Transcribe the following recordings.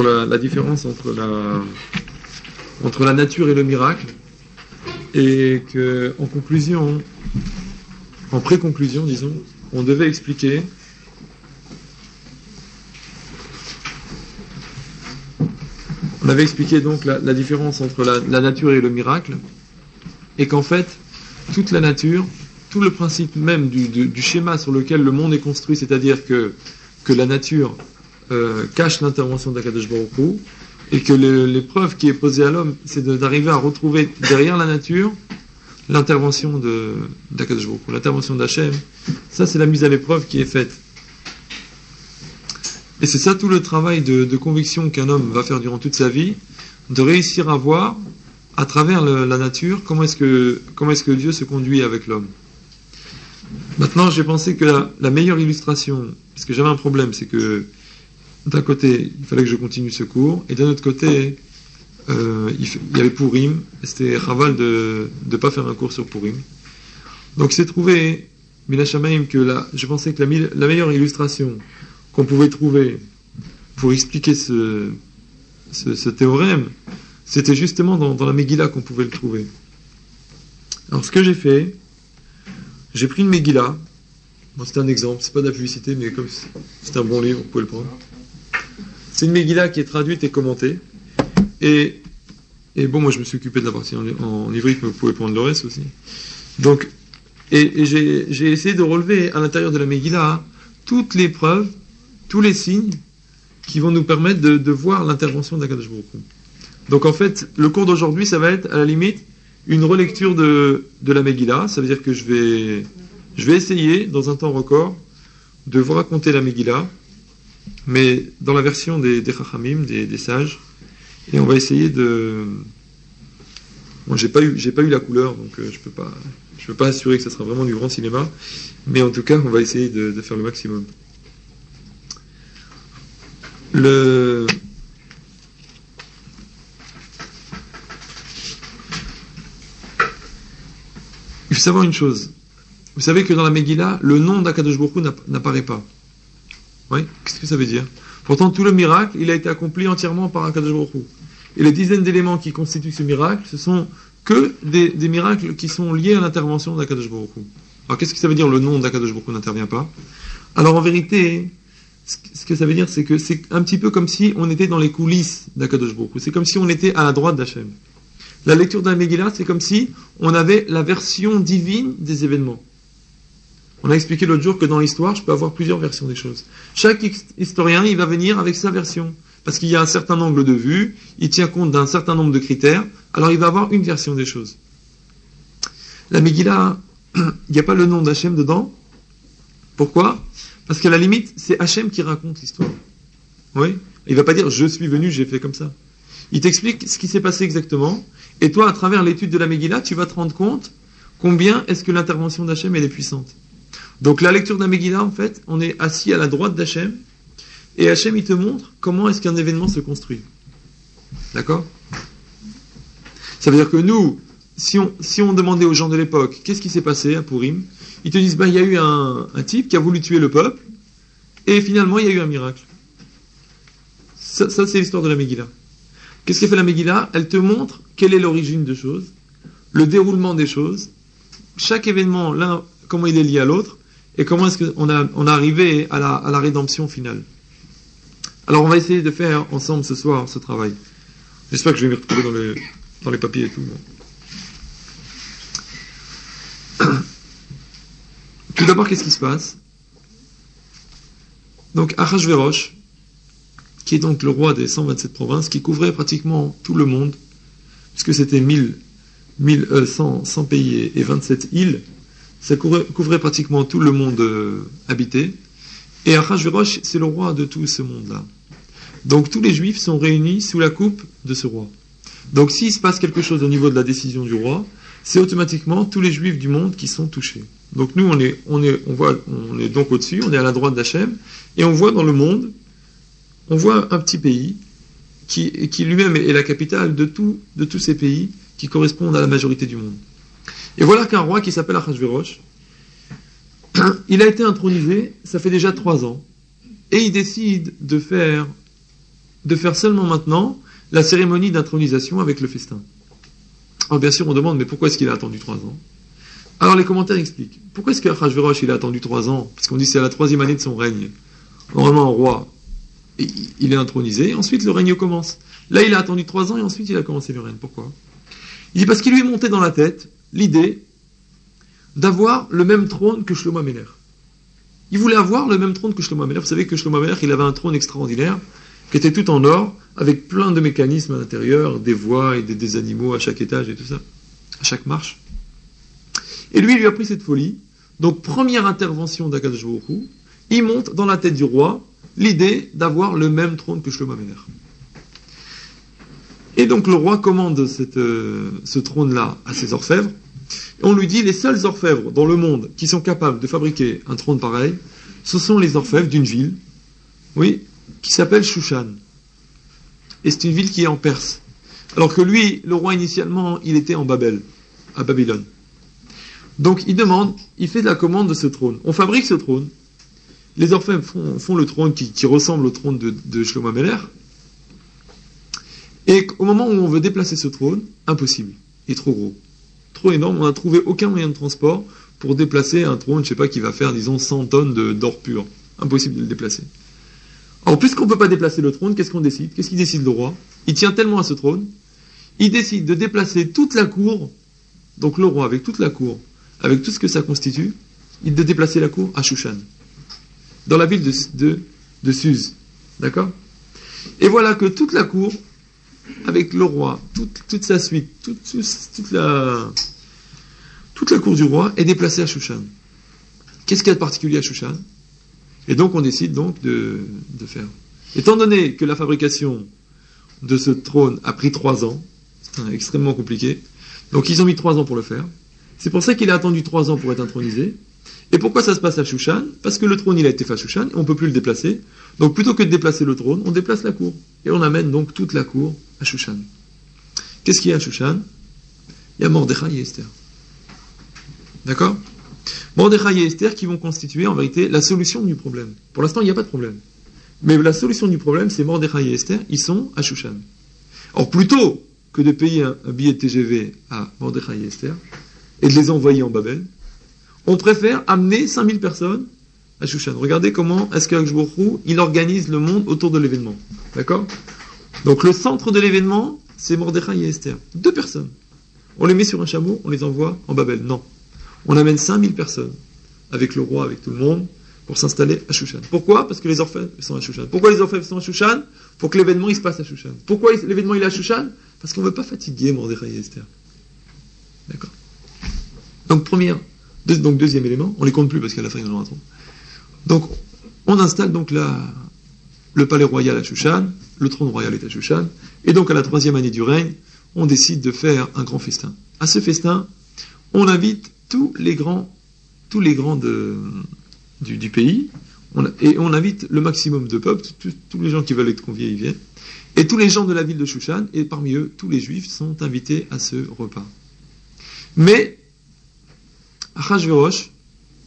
la différence entre la nature et le miracle, et que en conclusion, en pré-conclusion, disons, on devait expliquer on avait expliqué donc la différence entre la nature et le miracle, et qu'en fait, toute la nature, tout le principe même du schéma sur lequel le monde est construit, c'est-à-dire que la nature cache l'intervention d'Akadosh Baruch Hu, et que l'épreuve qui est posée à l'homme, c'est d'arriver à retrouver derrière la nature l'intervention d'Akadosh Baruch Hu, l'intervention d'Hachem. Ça, c'est la mise à l'épreuve qui est faite. Et c'est ça tout le travail de conviction qu'un homme va faire durant toute sa vie, de réussir à voir à travers la nature comment est-ce que Dieu se conduit avec l'homme. Maintenant, j'ai pensé que la meilleure illustration, parce que j'avais un problème, c'est que d'un côté, il fallait que je continue ce cours, et d'un autre côté, il y avait Purim, et c'était raval de ne pas faire un cours sur Purim. Donc c'est trouvé, Mina Shamaim, que je pensais que la meilleure illustration qu'on pouvait trouver pour expliquer ce théorème, c'était justement dans la Megillah qu'on pouvait le trouver. Alors ce que j'ai fait, j'ai pris une Megillah, bon, c'est un exemple, c'est pas de la publicité, mais comme c'est un bon livre, vous pouvez le prendre. C'est une Megillah qui est traduite et commentée, et bon, moi je me suis occupé de la partie en ivrique, mais vous pouvez prendre le reste aussi. Donc, et j'ai essayé de relever à l'intérieur de la Megillah toutes les preuves, tous les signes qui vont nous permettre de voir l'intervention d'Akadosh Baruch Hu. Donc en fait, le cours d'aujourd'hui, ça va être à la limite une relecture de la Megillah. Ça veut dire que je vais essayer, dans un temps record, de vous raconter la Megillah, mais dans la version des Chachamim, des sages. Et on va essayer de... Bon, j'ai pas eu la couleur, donc je peux pas assurer que ça sera vraiment du grand cinéma, mais en tout cas, on va essayer de faire le maximum. Il faut savoir une chose. Vous savez que dans la Megillah, le nom d'Akadosh Baruch Hu n'apparaît pas. Oui, qu'est-ce que ça veut dire? Pourtant, tout le miracle, il a été accompli entièrement par Akadosh Baruch Hu. Et les dizaines d'éléments qui constituent ce miracle, ce sont que des miracles qui sont liés à l'intervention d'Akadosh Baruch Hu. Alors, qu'est-ce que ça veut dire le nom d'Akadosh Baruch Hu n'intervient pas? Alors, en vérité, ce que ça veut dire, c'est que c'est un petit peu comme si on était dans les coulisses d'Akadosh Baruch Hu. C'est comme si on était à la droite d'Hachem. La lecture de la Megillah, c'est comme si on avait la version divine des événements. On a expliqué l'autre jour que dans l'histoire, je peux avoir plusieurs versions des choses. Chaque historien, il va venir avec sa version. Parce qu'il y a un certain angle de vue, il tient compte d'un certain nombre de critères, alors il va avoir une version des choses. La Megillah, il n'y a pas le nom d'Hachem dedans. Pourquoi? Parce qu'à la limite, c'est Hachem qui raconte l'histoire. Oui? Il ne va pas dire « je suis venu, j'ai fait comme ça ». Il t'explique ce qui s'est passé exactement, et toi, à travers l'étude de la Megillah, tu vas te rendre compte combien est-ce que l'intervention d'Hachem, elle est puissante. Donc la lecture de la Megillah, en fait, on est assis à la droite d'Hachem, et Hachem, il te montre comment est-ce qu'un événement se construit. D'accord? Ça veut dire que nous, si on demandait aux gens de l'époque, qu'est-ce qui s'est passé à Purim, ils te disent, il y a eu un type qui a voulu tuer le peuple, et finalement, il y a eu un miracle. Ça c'est l'histoire de la Megillah. Qu'est-ce qu'a fait la Megillah? Elle te montre quelle est l'origine des choses, le déroulement des choses, chaque événement, l'un, comment il est lié à l'autre, et comment est-ce qu'on a arrivé à la rédemption finale. Alors on va essayer de faire ensemble ce soir ce travail. J'espère que je vais m'y retrouver dans les papiers et tout. Tout d'abord, qu'est-ce qui se passe? Donc Achashverosh, qui est donc le roi des 127 provinces, qui couvrait pratiquement tout le monde, puisque c'était 100 pays et 27 îles, ça couvrait pratiquement tout le monde habité. Et Achashverosh, c'est le roi de tout ce monde-là. Donc tous les juifs sont réunis sous la coupe de ce roi. Donc s'il se passe quelque chose au niveau de la décision du roi, c'est automatiquement tous les juifs du monde qui sont touchés. Donc nous, on est donc au-dessus, on est à la droite d'Hachem, et on voit dans le monde, on voit un petit pays qui lui-même est la capitale de tous ces pays qui correspondent à la majorité du monde. Et voilà qu'un roi qui s'appelle Achashverosh, il a été intronisé, ça fait déjà 3 ans, et il décide de faire de faire seulement maintenant la cérémonie d'intronisation avec le festin. Alors bien sûr, on demande, mais pourquoi est-ce qu'il a attendu 3 ans? Alors les commentaires expliquent. Pourquoi est-ce qu'Achashverosh, il a attendu 3 ans? Parce qu'on dit que c'est à la 3e année de son règne. Normalement, un roi, il est intronisé, ensuite le règne commence. Là, il a attendu 3 ans et ensuite il a commencé le règne. Pourquoi? Il dit parce qu'il lui est monté dans la tête l'idée d'avoir le même trône que Shlomo Ameler. Il voulait avoir le même trône que Shlomo Ameler. Vous savez que Shlomo Ameler, il avait un trône extraordinaire qui était tout en or, avec plein de mécanismes à l'intérieur, des voies et des animaux à chaque étage et tout ça, à chaque marche. Et lui, il lui a pris cette folie. Donc, première intervention d'Akadosh Baruch Hu, il monte dans la tête du roi l'idée d'avoir le même trône que Shlomo Ameler. Et donc, le roi commande ce trône-là à ses orfèvres. Et on lui dit, les seuls orfèvres dans le monde qui sont capables de fabriquer un trône pareil, ce sont les orfèvres d'une ville, oui, qui s'appelle Shushan. Et c'est une ville qui est en Perse. Alors que lui, le roi initialement, il était en Babel, à Babylone. Donc il fait la commande de ce trône. On fabrique ce trône. Les orfèvres font le trône qui ressemble au trône de Shlomo Ameler. Et au moment où on veut déplacer ce trône, impossible. Il est trop gros. Trop énorme. On n'a trouvé aucun moyen de transport pour déplacer un trône, je sais pas, qui va faire, disons, 100 tonnes d'or pur. Impossible de le déplacer. Alors, puisqu'on ne peut pas déplacer le trône, qu'est-ce qu'on décide? Qu'est-ce qu'il décide le roi? Il tient tellement à ce trône, il décide de déplacer toute la cour, donc le roi avec toute la cour, avec tout ce que ça constitue, de déplacer la cour à Shushan, dans la ville de Suse. D'accord? Et voilà que toute la cour, avec le roi, toute sa suite, toute la cour du roi est déplacée à Shushan. Qu'est-ce qu'il y a de particulier à Shushan? Et donc on décide donc de faire. Étant donné que la fabrication de ce trône a pris 3 ans, c'est extrêmement compliqué, donc ils ont mis 3 ans pour le faire. C'est pour ça qu'il a attendu 3 ans pour être intronisé. Et pourquoi ça se passe à Shushan? Parce que le trône il a été fait à Shushan, et on ne peut plus le déplacer. Donc plutôt que de déplacer le trône, on déplace la cour. Et on amène donc toute la cour à Shushan. Qu'est-ce qu'il y a à Shushan? Il y a Mordechai et Esther. D'accord? Mordechai et Esther qui vont constituer en vérité la solution du problème. Pour l'instant, il n'y a pas de problème. Mais la solution du problème, c'est Mordechai et Esther, ils sont à Shushan. Or, plutôt que de payer un billet de TGV à Mordechai et Esther et de les envoyer en Babel, on préfère amener 5000 personnes à Shushan. Regardez comment est-ce qu'Akadosh Baruch Hu, il organise le monde autour de l'événement. D'accord? Donc le centre de l'événement, c'est Mordechai et Esther. 2 personnes. On les met sur un chameau, on les envoie en Babel. Non. On amène 5000 personnes, avec le roi, avec tout le monde, pour s'installer à Shushan. Pourquoi? Parce que les orfèvres sont à Shushan. Pourquoi les orfèvres sont à Shushan? Pour que l'événement il se passe à Shushan. Pourquoi l'événement il est à Shushan? Parce qu'on ne veut pas fatiguer Mordechai et Esther. D'accord? Donc deuxième élément, on les compte plus parce qu'à la fin il y en aura trop. Donc on installe donc le palais royal à Shushan, le trône royal est à Shushan, et donc à la 3e année du règne, on décide de faire un grand festin. À ce festin, on invite tous les grands du pays, et on invite le maximum de peuples, tous les gens qui veulent être conviés, ils viennent, et tous les gens de la ville de Shushan, et parmi eux, tous les juifs sont invités à ce repas. Mais, Achashverosh,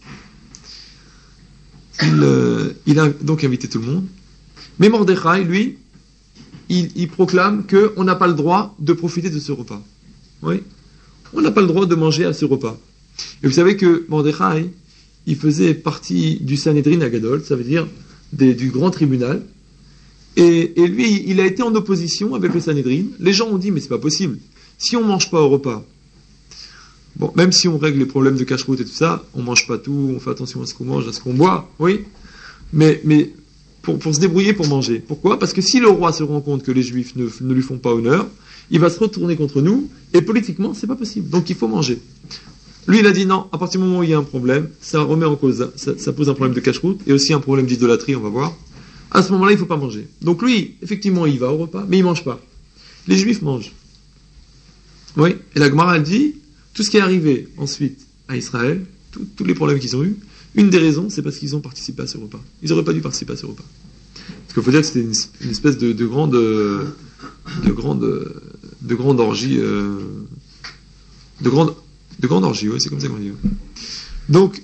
il a donc invité tout le monde, mais Mordechai, lui, il proclame qu'on n'a pas le droit de profiter de ce repas. Oui, on n'a pas le droit de manger à ce repas. Et vous savez que Mordechai, il faisait partie du Sanhedrin Agadol, ça veut dire du grand tribunal. Et lui, il a été en opposition avec le Sanhedrin. Les gens ont dit, mais c'est pas possible. Si on mange pas au repas, bon, même si on règle les problèmes de cache-route et tout ça, on mange pas tout, on fait attention à ce qu'on mange, à ce qu'on boit, oui. Mais pour se débrouiller pour manger. Pourquoi? Parce que si le roi se rend compte que les Juifs ne lui font pas honneur, il va se retourner contre nous, et politiquement, c'est pas possible. Donc il faut manger. Lui, il a dit non, à partir du moment où il y a un problème, ça remet en cause, ça pose un problème de cache-route, et aussi un problème d'idolâtrie, on va voir. À ce moment-là, il ne faut pas manger. Donc lui, effectivement, il va au repas, mais il ne mange pas. Les Juifs mangent. Oui, et la Gemara, elle dit, tout ce qui est arrivé ensuite à Israël, tous les problèmes qu'ils ont eus, une des raisons, c'est parce qu'ils ont participé à ce repas. Ils n'auraient pas dû participer à ce repas. Parce qu'il faut dire que c'était une espèce de grande orgie, de grande orgie, oui, c'est comme ça qu'on dit. Donc,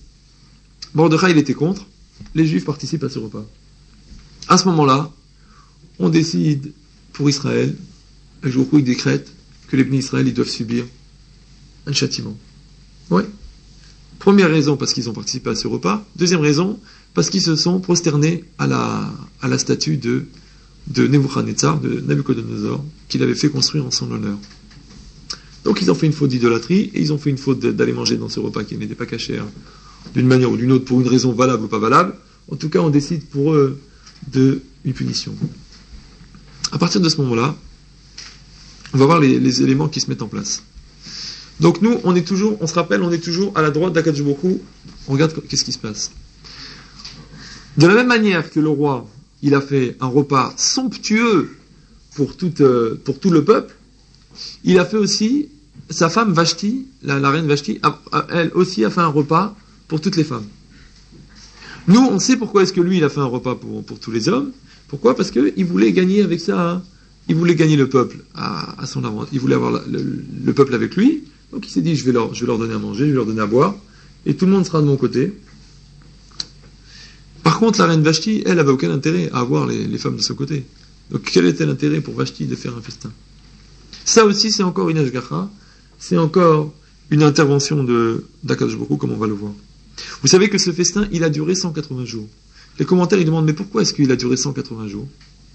Mordechai, il était contre. Les Juifs participent à ce repas. À ce moment-là, on décide pour Israël, le jour où il décrète que les bénis Israël, ils doivent subir un châtiment. Oui. Première raison, parce qu'ils ont participé à ce repas. Deuxième raison, parce qu'ils se sont prosternés à la statue de Nebuchadnezzar, de Nabucodonosor, qu'il avait fait construire en son honneur. Donc ils ont fait une faute d'idolâtrie, et ils ont fait une faute d'aller manger dans ce repas qui n'était pas caché, d'une manière ou d'une autre, pour une raison valable ou pas valable. En tout cas, on décide pour eux d'une punition. À partir de ce moment-là, on va voir les éléments qui se mettent en place. Donc nous, on se rappelle, on est toujours à la droite d'Akadosh Baruch Hu. On regarde qu'est-ce qui se passe. De la même manière que le roi, il a fait un repas somptueux pour tout le peuple, il a fait aussi, sa femme Vashti, la reine Vashti, elle aussi a fait un repas pour toutes les femmes. Nous, on sait pourquoi est-ce que lui, il a fait un repas pour tous les hommes. Pourquoi ? Parce qu'il voulait gagner avec ça, il voulait gagner le peuple à son avantage. Il voulait avoir le peuple avec lui. Donc il s'est dit, je vais leur donner à manger, je vais leur donner à boire, et tout le monde sera de mon côté. Par contre, la reine Vashti, elle avait aucun intérêt à avoir les femmes de son côté. Donc quel était l'intérêt pour Vashti de faire un festin ? Ça aussi, c'est encore une ashgacha, c'est encore une intervention d'Akadosh Baruch Hu, comme on va le voir. Vous savez que ce festin, il a duré 180 jours. Les commentaires, ils demandent, mais pourquoi est-ce qu'il a duré 180 jours ?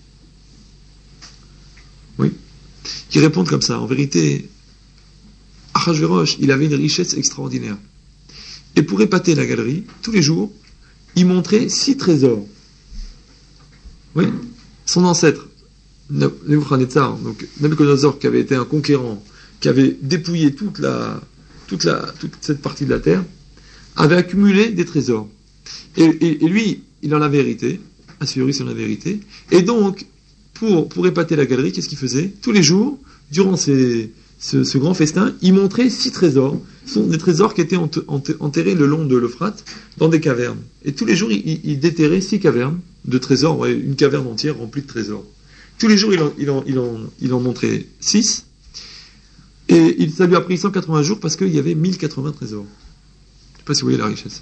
Oui. Ils répondent comme ça. En vérité, Achashverosh, il avait une richesse extraordinaire. Et pour épater la galerie, tous les jours, il montrait 6 trésors. Oui. Son ancêtre, Nebuchadnezzar, donc Nabucodonosor, qui avait été un conquérant, qui avait dépouillé toute cette partie de la terre, avait accumulé des trésors. Et lui, il en avait hérité, Assuérus il en avait hérité, et donc, pour épater la galerie, qu'est-ce qu'il faisait ? Tous les jours, durant ce grand festin, il montrait 6 trésors. Ce sont des trésors qui étaient enterrés le long de l'Euphrate, dans des cavernes. Et tous les jours, il déterrait 6 cavernes de trésors, une caverne entière remplie de trésors. Tous les jours, il en montrait 6. Et ça lui a pris 180 jours parce qu'il y avait 1080 trésors. Je ne sais pas si vous voyez la richesse.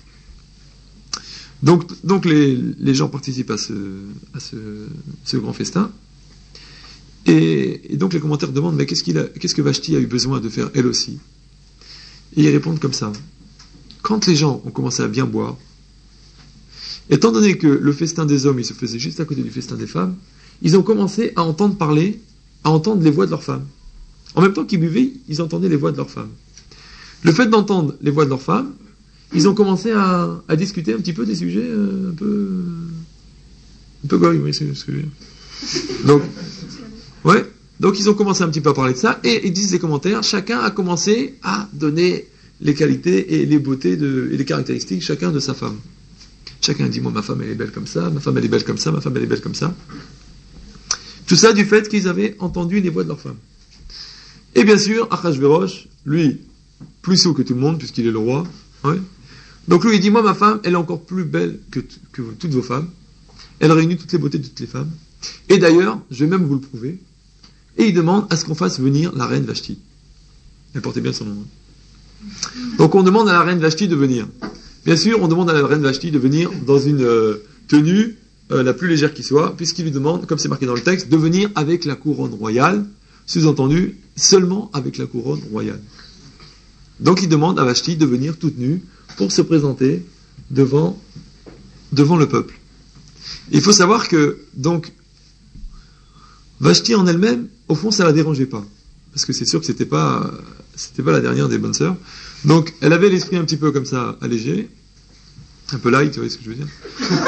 Donc les gens participent à ce grand festin. Et donc les commentaires demandent, mais qu'est-ce que Vashti a eu besoin de faire elle aussi ? Et ils répondent comme ça. Quand les gens ont commencé à bien boire, étant donné que le festin des hommes, il se faisait juste à côté du festin des femmes, ils ont commencé à entendre parler, à entendre les voix de leurs femmes. En même temps qu'ils buvaient, ils entendaient les voix de leurs femmes. Le fait d'entendre les voix de leurs femmes, ils ont commencé à discuter un petit peu des sujets un peu goy, oui, c'est ce que je veux dire. Donc ils ont commencé un petit peu à parler de ça, et ils disent des commentaires, chacun a commencé à donner les qualités et les beautés et les caractéristiques, chacun de sa femme. Chacun dit, moi ma femme elle est belle comme ça, ma femme elle est belle comme ça, ma femme elle est belle comme ça. Tout ça du fait qu'ils avaient entendu les voix de leur femme. Et bien sûr, Achashverosh, lui, plus sot que tout le monde, puisqu'il est le roi, ouais. Donc lui il dit, moi ma femme elle est encore plus belle que toutes vos femmes, elle réunit toutes les beautés de toutes les femmes, et d'ailleurs, je vais même vous le prouver. Et il demande à ce qu'on fasse venir la reine Vashti. Elle portait bien son nom. Donc on demande à la reine Vashti de venir. Bien sûr, on demande à la reine Vashti de venir dans une tenue la plus légère qui soit, puisqu'il lui demande, comme c'est marqué dans le texte, de venir avec la couronne royale, sous-entendu, seulement avec la couronne royale. Donc il demande à Vashti de venir toute nue pour se présenter devant le peuple. Il faut savoir que, donc, Vashti en elle-même, au fond, ça la dérangeait pas. Parce que c'est sûr que c'était pas la dernière des bonnes sœurs. Donc, elle avait l'esprit un petit peu comme ça, allégé. Un peu light, vous voyez ce que je veux dire.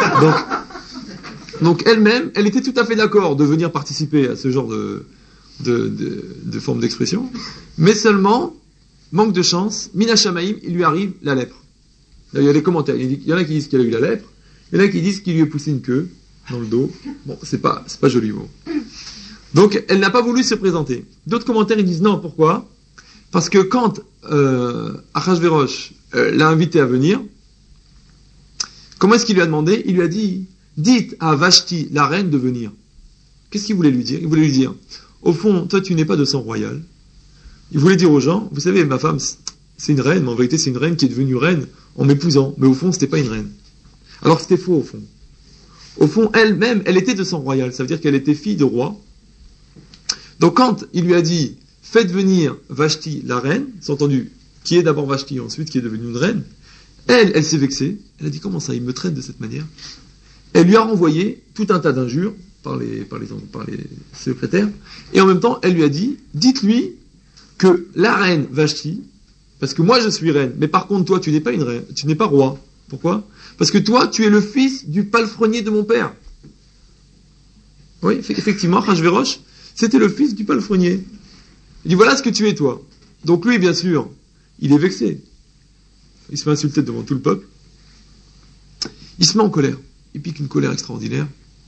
Donc elle-même, elle était tout à fait d'accord de venir participer à ce genre de forme d'expression. Mais seulement, manque de chance, Mina Shamaïm, il lui arrive la lèpre. Là, il y a des commentaires. Il y en a qui disent qu'elle a eu la lèpre. Il y en a qui disent qu'il lui est poussé une queue dans le dos. Bon, c'est pas joli, bon. Donc, elle n'a pas voulu se présenter. D'autres commentaires, ils disent non, pourquoi ? Parce que quand Achashverosh l'a invité à venir, comment est-ce qu'il lui a demandé ? Il lui a dit, dites à Vashti, la reine, de venir. Qu'est-ce qu'il voulait lui dire ? Il voulait lui dire, au fond, toi, tu n'es pas de sang royal. Il voulait dire aux gens, vous savez, ma femme, c'est une reine, mais en vérité, c'est une reine qui est devenue reine en m'épousant. Mais au fond, c'était pas une reine. Alors, c'était faux, au fond. Au fond, elle-même, elle était de sang royal. Ça veut dire qu'elle était fille de roi. Donc quand il lui a dit, faites venir Vashti, la reine, c'est entendu, qui est d'abord Vashti, ensuite qui est devenue une reine, elle s'est vexée. Elle a dit, comment ça, il me traite de cette manière? Elle lui a renvoyé tout un tas d'injures par les secrétaires. Et en même temps, elle lui a dit, dites-lui que la reine Vashti, parce que moi je suis reine, mais par contre toi tu n'es pas une reine, tu n'es pas roi. Pourquoi? Parce que toi tu es le fils du palefrenier de mon père. Oui, effectivement, Achashverosh, c'était le fils du palefrenier. Il dit voilà ce que tu es toi. Donc lui, bien sûr, il est vexé. Il se fait insulter devant tout le peuple. Il se met en colère. Il pique une colère extraordinaire.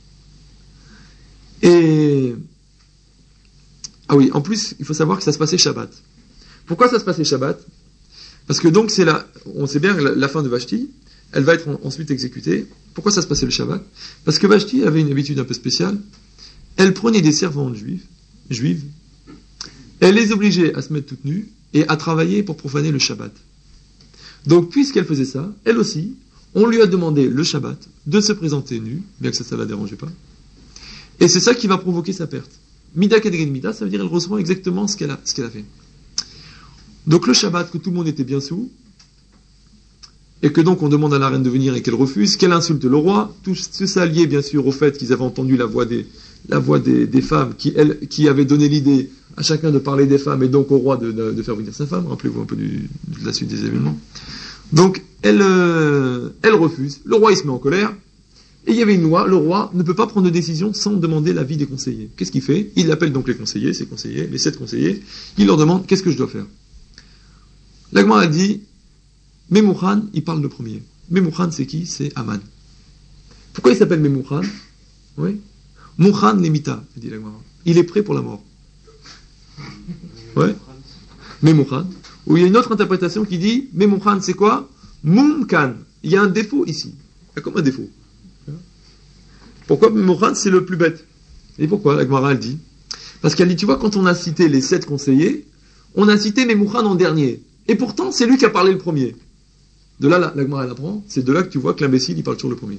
Et ah oui, en plus, il faut savoir que ça se passait Shabbat. Pourquoi ça se passait Shabbat? Parce que donc on sait bien que la fin de Vashti, elle va être ensuite exécutée. Pourquoi ça se passait le Shabbat? Parce que Vashti avait une habitude un peu spéciale. Elle prenait des servantes juives, elle les obligeait à se mettre toutes nues et à travailler pour profaner le Shabbat. Donc, puisqu'elle faisait ça, elle aussi, on lui a demandé le Shabbat de se présenter nue, bien que ça ne la dérangeait pas. Et c'est ça qui va provoquer sa perte. Mida Kedegen Mida, ça veut dire qu'elle reçoit exactement ce qu'elle a fait. Donc le Shabbat, que tout le monde était bien sous, et que donc on demande à la reine de venir et qu'elle refuse, qu'elle insulte le roi, tout ça lié bien sûr au fait qu'ils avaient entendu la voix des femmes qui avaient donné l'idée à chacun de parler des femmes et donc au roi de faire venir sa femme. Rappelez-vous un peu de la suite des événements. Donc elle refuse, le roi il se met en colère, et il y avait une loi, le roi ne peut pas prendre de décision sans demander l'avis des conseillers. Qu'est-ce qu'il fait? Il appelle donc les conseillers, les 7 conseillers, il leur demande qu'est-ce que je dois faire. La Gemara a dit, Memouchan, il parle le premier. Memouchan, c'est qui? C'est Aman. Pourquoi il s'appelle Memouchan? Oui. Mouchan Lemita, dit la Gemara. Il est prêt pour la mort. Ouais. Memouchan. Ou il y a une autre interprétation qui dit, Memouchan, c'est quoi? Mumkan. Il y a un défaut ici. Il y a comme un défaut. Pourquoi Memouchan, c'est le plus bête? Et pourquoi? La Gemara, elle dit. Parce qu'elle dit, tu vois, quand on a cité les 7 conseillers, on a cité Memouchan en dernier. Et pourtant, c'est lui qui a parlé le premier. De là, la Gemara, elle apprend. C'est de là que tu vois que l'imbécile, il parle toujours le premier.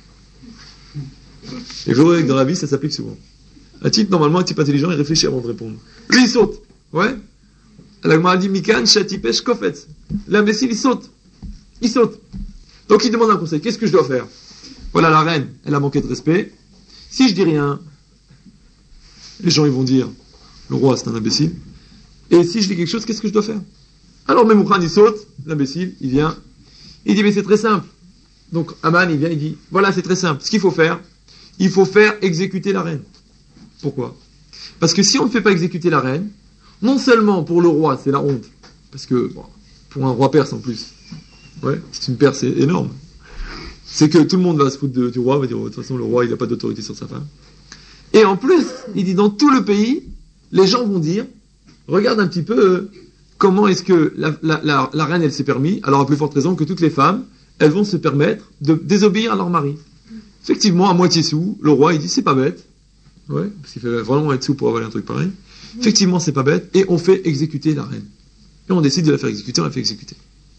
Et je vois que dans la vie, ça s'applique souvent. Un type, normalement, un type intelligent, il réfléchit avant de répondre. Lui, il saute. Ouais. La Gemara dit, Mikan, Shatipesh, Kofetz. L'imbécile, il saute. Il saute. Donc, il demande un conseil. Qu'est-ce que je dois faire? Voilà, la reine, elle a manqué de respect. Si je dis rien, les gens, ils vont dire, le roi, c'est un imbécile. Et si je dis quelque chose, qu'est-ce que je dois faire? Alors Memouchan, il saute, l'imbécile, il vient, il dit, mais c'est très simple. Donc Aman, il vient, il dit, voilà, c'est très simple. Ce qu'il faut faire, il faut faire exécuter la reine. Pourquoi? Parce que si on ne fait pas exécuter la reine, non seulement pour le roi, c'est la honte, parce que, bon, pour un roi perse en plus, ouais, c'est une Perse énorme, c'est que tout le monde va se foutre du roi, va dire, de toute façon, le roi, il n'a pas d'autorité sur sa femme. Et en plus, il dit, dans tout le pays, les gens vont dire, regarde un petit peu, comment est-ce que la reine, elle s'est permis, alors à plus forte raison que toutes les femmes, elles vont se permettre de désobéir à leur mari. Effectivement, à moitié sous, le roi, il dit, c'est pas bête. Ouais, parce qu'il fait vraiment être sous pour avaler un truc pareil. Effectivement, c'est pas bête, et on fait exécuter la reine. Et on décide de la faire exécuter, on la fait exécuter.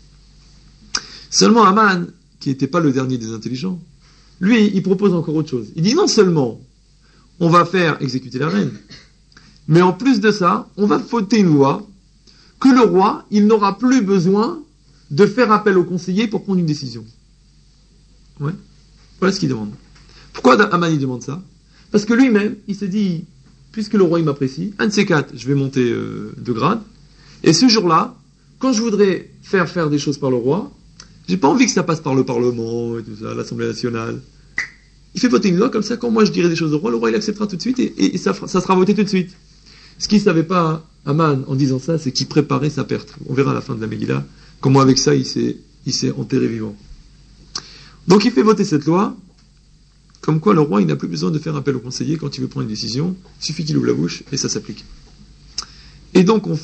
Seulement Aman, qui n'était pas le dernier des intelligents, lui, il propose encore autre chose. Il dit, non seulement, on va faire exécuter la reine, mais en plus de ça, on va voter une loi que le roi, il n'aura plus besoin de faire appel au conseiller pour prendre une décision. Ouais. Voilà ce qu'il demande. Pourquoi Aman il demande ça? Parce que lui-même, il se dit, puisque le roi il m'apprécie, un de ces 4, je vais monter de grade, et ce jour-là, quand je voudrais faire des choses par le roi, j'ai pas envie que ça passe par le Parlement et tout ça, l'Assemblée nationale. Il fait voter une loi comme ça, quand moi je dirai des choses au roi, le roi il acceptera tout de suite et ça sera voté tout de suite. Ce qu'il ne savait pas, Aman, en disant ça, c'est qu'il préparait sa perte. On verra à la fin de la Megillah comment avec ça il s'est enterré vivant. Donc il fait voter cette loi, comme quoi le roi il n'a plus besoin de faire appel au conseiller quand il veut prendre une décision, il suffit qu'il ouvre la bouche et ça s'applique. Et donc on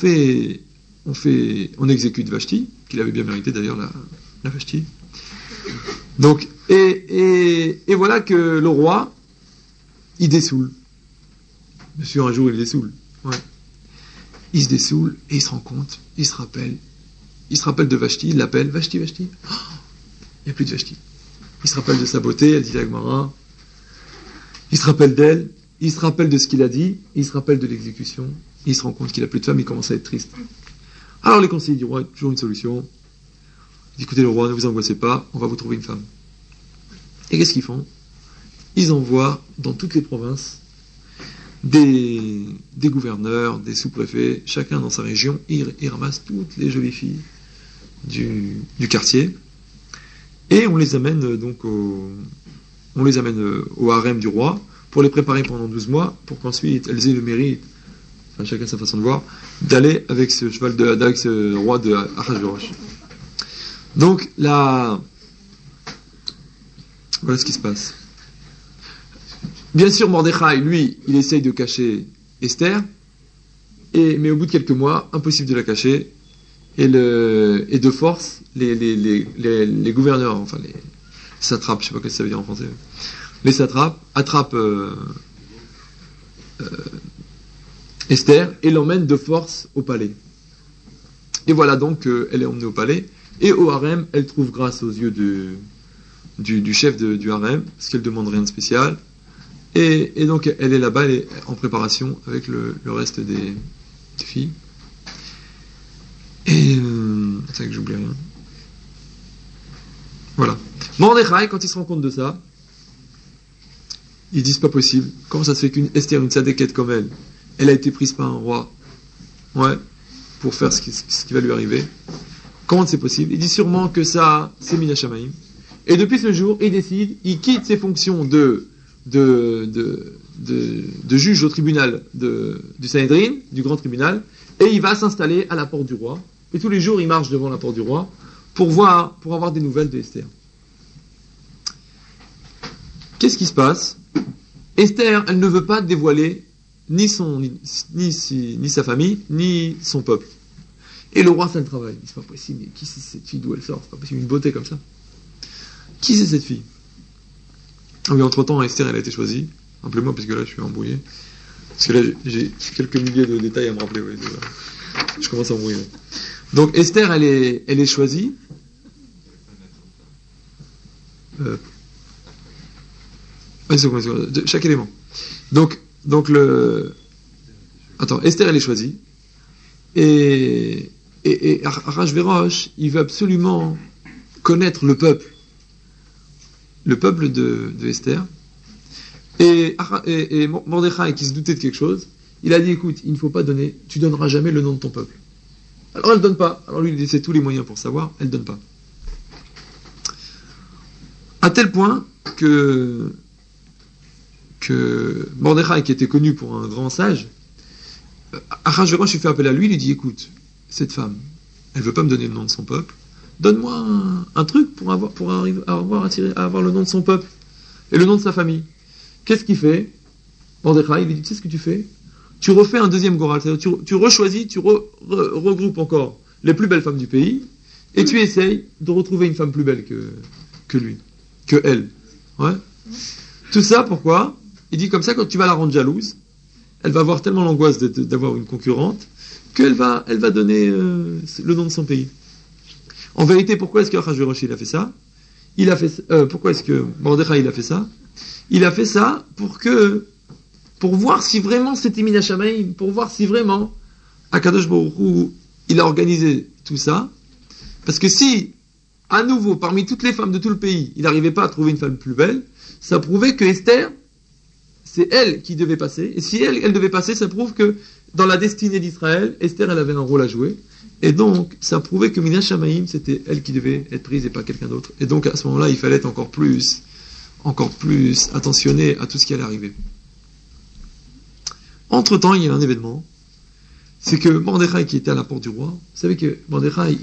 exécute Vashti, qu'il avait bien mérité d'ailleurs la Vashti. Donc, et voilà que le roi, il dessoule. Bien sûr, un jour il dessoule. Ouais. Il se dessoule et il se rend compte, il se rappelle de Vashti, il l'appelle, Vashti, Vashti. Oh, il n'y a plus de Vashti. Il se rappelle de sa beauté, elle dit à Gemara, Il se rappelle d'elle, il se rappelle de ce qu'il a dit, il se rappelle de l'exécution, il se rend compte qu'il n'a plus de femme, il commence à être triste. Alors les conseillers du roi ont toujours une solution. Ils disent, écoutez le roi, ne vous angoissez pas, on va vous trouver une femme. Et qu'est-ce qu'ils font? Ils envoient dans toutes les provinces des gouverneurs, des sous-préfets, chacun dans sa région, et ils ramassent toutes les jolies filles du quartier, et on les amène au harem du roi, pour les préparer pendant 12 mois, pour qu'ensuite elles aient le mérite, enfin chacun sa façon de voir, d'aller avec ce avec ce roi de Ahasverosh. Donc là, voilà ce qui se passe. Bien sûr, Mordechai, lui, il essaye de cacher Esther, mais au bout de quelques mois, impossible de la cacher, et de force, les gouverneurs, enfin les satrapes, je sais pas ce que ça veut dire en français, les satrapes attrapent Esther et l'emmènent de force au palais. Et voilà donc elle est emmenée au palais, et au harem, elle trouve grâce aux yeux du chef du harem, parce qu'elle demande rien de spécial. Et donc elle est là-bas, elle est en préparation avec le reste des filles. Et c'est vrai que j'oublie rien. Voilà. Mordechai, quand il se rend compte de ça, ils disent pas possible. Comment ça se fait qu'une Esther, une sadéquette comme elle a été prise par un roi, ouais, pour faire ce qui va lui arriver. Comment c'est possible? Il dit sûrement que ça, c'est Mina Shamaim. Et depuis ce jour, il décide, il quitte ses fonctions de juge au tribunal du Sanhedrin, du grand tribunal, et il va s'installer à la porte du roi. Et tous les jours, il marche devant la porte du roi pour avoir des nouvelles de Esther. Qu'est-ce qui se passe? Esther, elle ne veut pas dévoiler ni sa famille, ni son peuple. Et le roi, ça le travaille. C'est pas possible, mais qui c'est cette fille, d'où elle sort? C'est pas possible, une beauté comme ça. Qui c'est cette fille? Oui, entre-temps, Esther, elle a été choisie. Rappelez-moi, parce que là, je suis embrouillé. Parce que là, j'ai quelques milliers de détails à me rappeler. Oui, je commence à embrouiller. Donc, Esther, elle est choisie. Chaque élément. Donc Esther, elle est choisie. Et Ahasverosh, il veut absolument connaître le peuple de Esther. Et Mordechai, qui se doutait de quelque chose, il a dit, écoute, il ne faut pas donner, tu donneras jamais le nom de ton peuple. Alors elle ne donne pas. Alors lui, il essaie tous les moyens pour savoir, elle ne donne pas. À tel point que Mordechai, qui était connu pour un grand sage, Ahasverosh lui fait appel à lui, il lui dit, écoute, cette femme, elle ne veut pas me donner le nom de son peuple, donne-moi un truc pour arriver à avoir le nom de son peuple et le nom de sa famille. Qu'est-ce qu'il fait? Mordechai, il lui dit, tu sais ce que tu fais? Tu refais un deuxième goral, c'est-à-dire tu rechoisis, tu regroupes encore les plus belles femmes du pays, et tu essayes de retrouver une femme plus belle que lui, que elle. Ouais. Tout ça, pourquoi? Il dit comme ça, quand tu vas la rendre jalouse, elle va avoir tellement l'angoisse d'avoir une concurrente, qu'elle va donner le nom de son pays. En vérité, pourquoi est-ce que Ahasverosh il a fait ça? Pourquoi est-ce que Mordechai il a fait ça? Il a fait ça pour voir si vraiment c'était Mina Shamaim, pour voir si vraiment Akadosh Baruch Hu, il a organisé tout ça. Parce que si, à nouveau, parmi toutes les femmes de tout le pays, il n'arrivait pas à trouver une femme plus belle, ça prouvait que Esther, c'est elle qui devait passer. Et si elle devait passer, ça prouve que dans la destinée d'Israël, Esther, elle avait un rôle à jouer. Et donc, ça prouvait que Mina Shamaim, c'était elle qui devait être prise et pas quelqu'un d'autre. Et donc, à ce moment-là, il fallait être encore plus attentionné à tout ce qui allait arriver. Entre-temps, il y a un événement. C'est que Mordechai, qui était à la porte du roi, vous savez que Mordechai,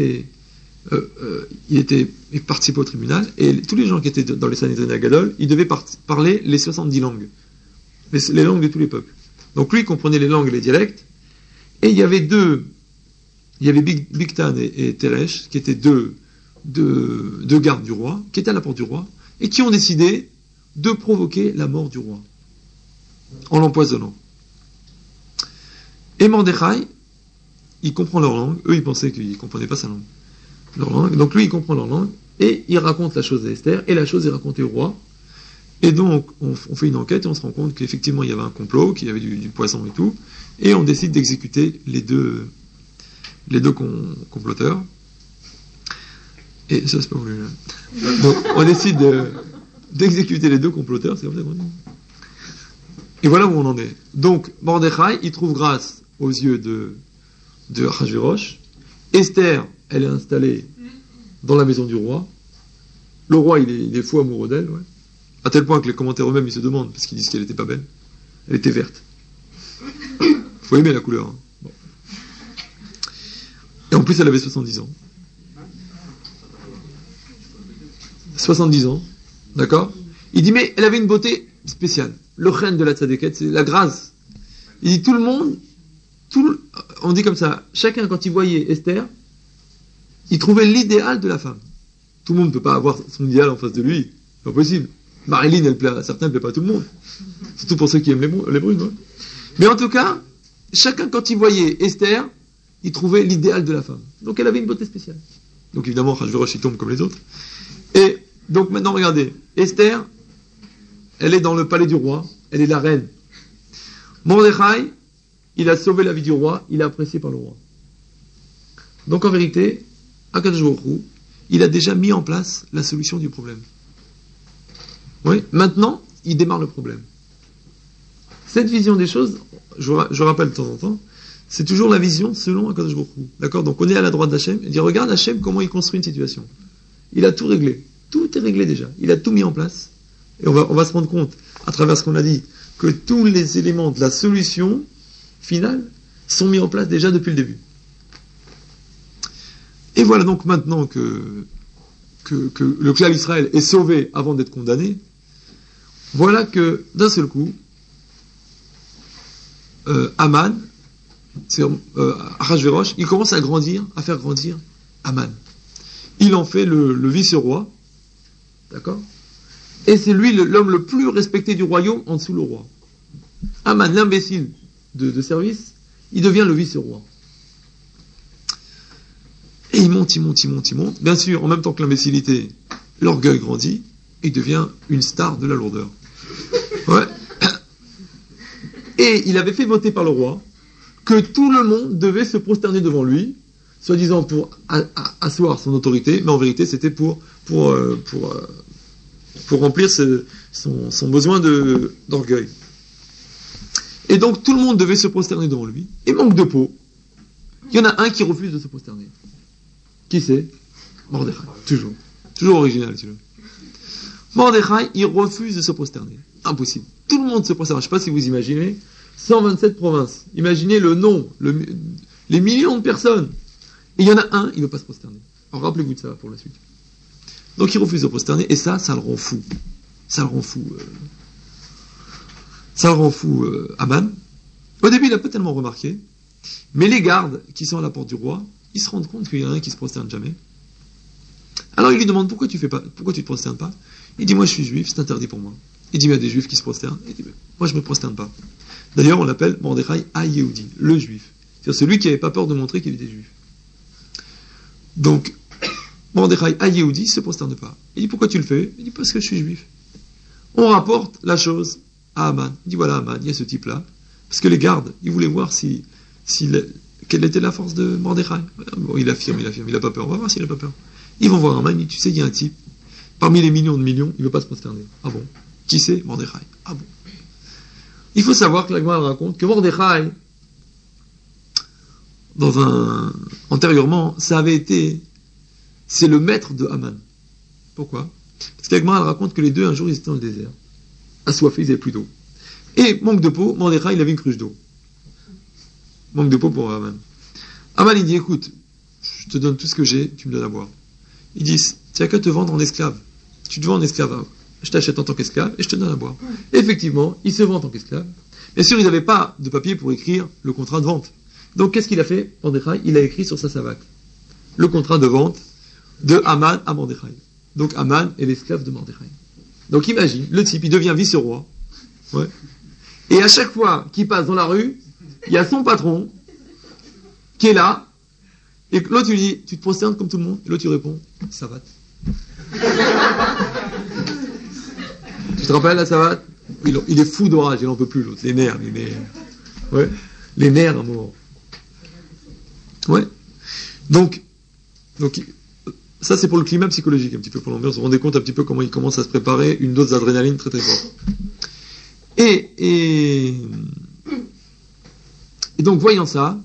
il participait au tribunal, et tous les gens qui étaient dans les Sanhedrin Agadol, ils devaient parler les 70 langues. Les langues de tous les peuples. Donc lui, il comprenait les langues et les dialectes, et il y avait Bigtan et Teresh, qui étaient deux gardes du roi, qui étaient à la porte du roi, et qui ont décidé de provoquer la mort du roi, en l'empoisonnant. Et Mordechai, il comprend leur langue, eux ils pensaient qu'ils ne comprenaient pas leur langue, donc lui il comprend leur langue, et il raconte la chose à Esther, et la chose est racontée au roi, Et donc, on fait une enquête et on se rend compte qu'effectivement, il y avait un complot, qu'il y avait du poisson et tout, et on décide d'exécuter les deux comploteurs. Et ça, c'est pas voulu. Donc, on décide d'exécuter les deux comploteurs, c'est comme ça qu'on dit. Et voilà où on en est. Donc, Mordechai, il trouve grâce aux yeux de Achashverosh. Esther, elle est installée dans la maison du roi. Le roi, il est fou amoureux d'elle, ouais. À tel point que les commentaires eux-mêmes, ils se demandent, parce qu'ils disent qu'elle n'était pas belle. Elle était verte. Faut aimer la couleur. Hein. Bon. Et en plus, elle avait 70 ans. 70 ans, d'accord? Il dit, mais elle avait une beauté spéciale. Le reine de la tzadéket, c'est la grâce. Il dit, tout le monde, on dit comme ça, chacun, quand il voyait Esther, il trouvait l'idéal de la femme. Tout le monde ne peut pas avoir son idéal en face de lui. C'est pas possible. Marilyn, elle plaît à certains, elle plaît pas à tout le monde. Surtout pour ceux qui aiment les brunes. Ouais. Mais en tout cas, chacun, quand il voyait Esther, il trouvait l'idéal de la femme. Donc elle avait une beauté spéciale. Donc évidemment, Achashverosh, il tombe comme les autres. Et donc maintenant, regardez, Esther, elle est dans le palais du roi, elle est la reine. Mordechai, il a sauvé la vie du roi, il est apprécié par le roi. Donc en vérité, Akadosh Baruch Hu, il a déjà mis en place la solution du problème. Oui, maintenant, il démarre le problème. Cette vision des choses, je rappelle de temps en temps, c'est toujours la vision selon Akadosh Baruch Hu. D'accord? Donc on est à la droite d'Hachem, il dit regarde Hachem comment il construit une situation. Il a tout réglé. Tout est réglé déjà. Il a tout mis en place. Et on va se rendre compte, à travers ce qu'on a dit, que tous les éléments de la solution finale sont mis en place déjà depuis le début. Et voilà donc maintenant que le clan Israël est sauvé avant d'être condamné, voilà que d'un seul coup, Aman, Achashverosh, il commence à faire grandir Aman. Il en fait le vice-roi, d'accord? Et c'est lui l'homme le plus respecté du royaume en dessous le roi. Aman, l'imbécile de service, il devient le vice-roi. Et il monte. Bien sûr, en même temps que l'imbécilité, l'orgueil grandit, et il devient une star de la lourdeur. Ouais. Et il avait fait voter par le roi que tout le monde devait se prosterner devant lui, soi-disant pour asseoir son autorité, mais en vérité c'était pour remplir son besoin d'orgueil. Et donc tout le monde devait se prosterner devant lui, et manque de peau, il y en a un qui refuse de se prosterner. Qui c'est? Mordechai. Toujours original, celui-là. Mordechai, il refuse de se prosterner. Impossible. Tout le monde se prosterne. Je ne sais pas si vous imaginez, 127 provinces. Imaginez le nom, les millions de personnes. Et il y en a un, il ne veut pas se prosterner. Alors rappelez-vous de ça pour la suite. Donc il refuse de se prosterner, et ça le rend fou. Ça le rend fou, Aman. Au début, il n'a pas tellement remarqué, mais les gardes qui sont à la porte du roi, ils se rendent compte qu'il y en a un qui ne se prosterne jamais. Alors il lui demande pourquoi tu te prosternes pas? Il dit moi je suis juif, c'est interdit pour moi. Il dit mais il y a des juifs qui se prosternent. Il dit mais moi je ne me prosterne pas. D'ailleurs on l'appelle Mordechai HaYehudi, le juif. C'est-à-dire celui qui n'avait pas peur de montrer qu'il était juif. Donc Mordechai HaYehudi ne se prosterne pas. Il dit pourquoi tu le fais? Il dit parce que je suis juif. On rapporte la chose à Aman. Il dit voilà Aman, il y a ce type-là. Parce que les gardes, ils voulaient voir quelle était la force de Mordechai. Bon, il affirme, il n'a pas peur. On va voir s'il n'a pas peur. Ils vont voir Aman, tu sais, il y a un type, parmi les millions de millions, il ne veut pas se prosterner. Ah bon? Qui c'est? Mordechai. Ah bon? Il faut savoir que la Gemara raconte que Mordechai, antérieurement, c'est le maître de Aman. Pourquoi? Parce que la Gemara raconte que les deux, un jour, ils étaient dans le désert. Assoiffés, ils n'avaient plus d'eau. Et, manque de peau, Mordechai, il avait une cruche d'eau. Manque de peau pour Aman. Aman, il dit, écoute, je te donne tout ce que j'ai, tu me donnes à boire. Ils disent, tu n'as qu'à te vendre en esclave. Tu te vends en esclave, je t'achète en tant qu'esclave et je te donne à boire. Et effectivement, il se vend en tant qu'esclave. Bien sûr, il n'avait pas de papier pour écrire le contrat de vente. Donc, qu'est-ce qu'il a fait, Mordechai? Il a écrit sur sa savate le contrat de vente de Aman à Mordechai. Donc, Aman est l'esclave de Mordechai. Donc, imagine, le type, il devient vice-roi. Ouais. Et à chaque fois qu'il passe dans la rue, il y a son patron qui est là. Et l'autre, tu lui dis, tu te prosternes comme tout le monde? Et l'autre, tu réponds, ça va. Tu te rappelles la savate? Il est fou d'orage, il n'en peut plus l'autre. Les nerfs. Ouais. Les nerfs, à un moment. Ouais. Donc, ça c'est pour le climat psychologique, un petit peu pour l'ambiance. Vous vous rendez compte un petit peu comment il commence à se préparer une dose d'adrénaline très très forte. Et donc, voyant ça,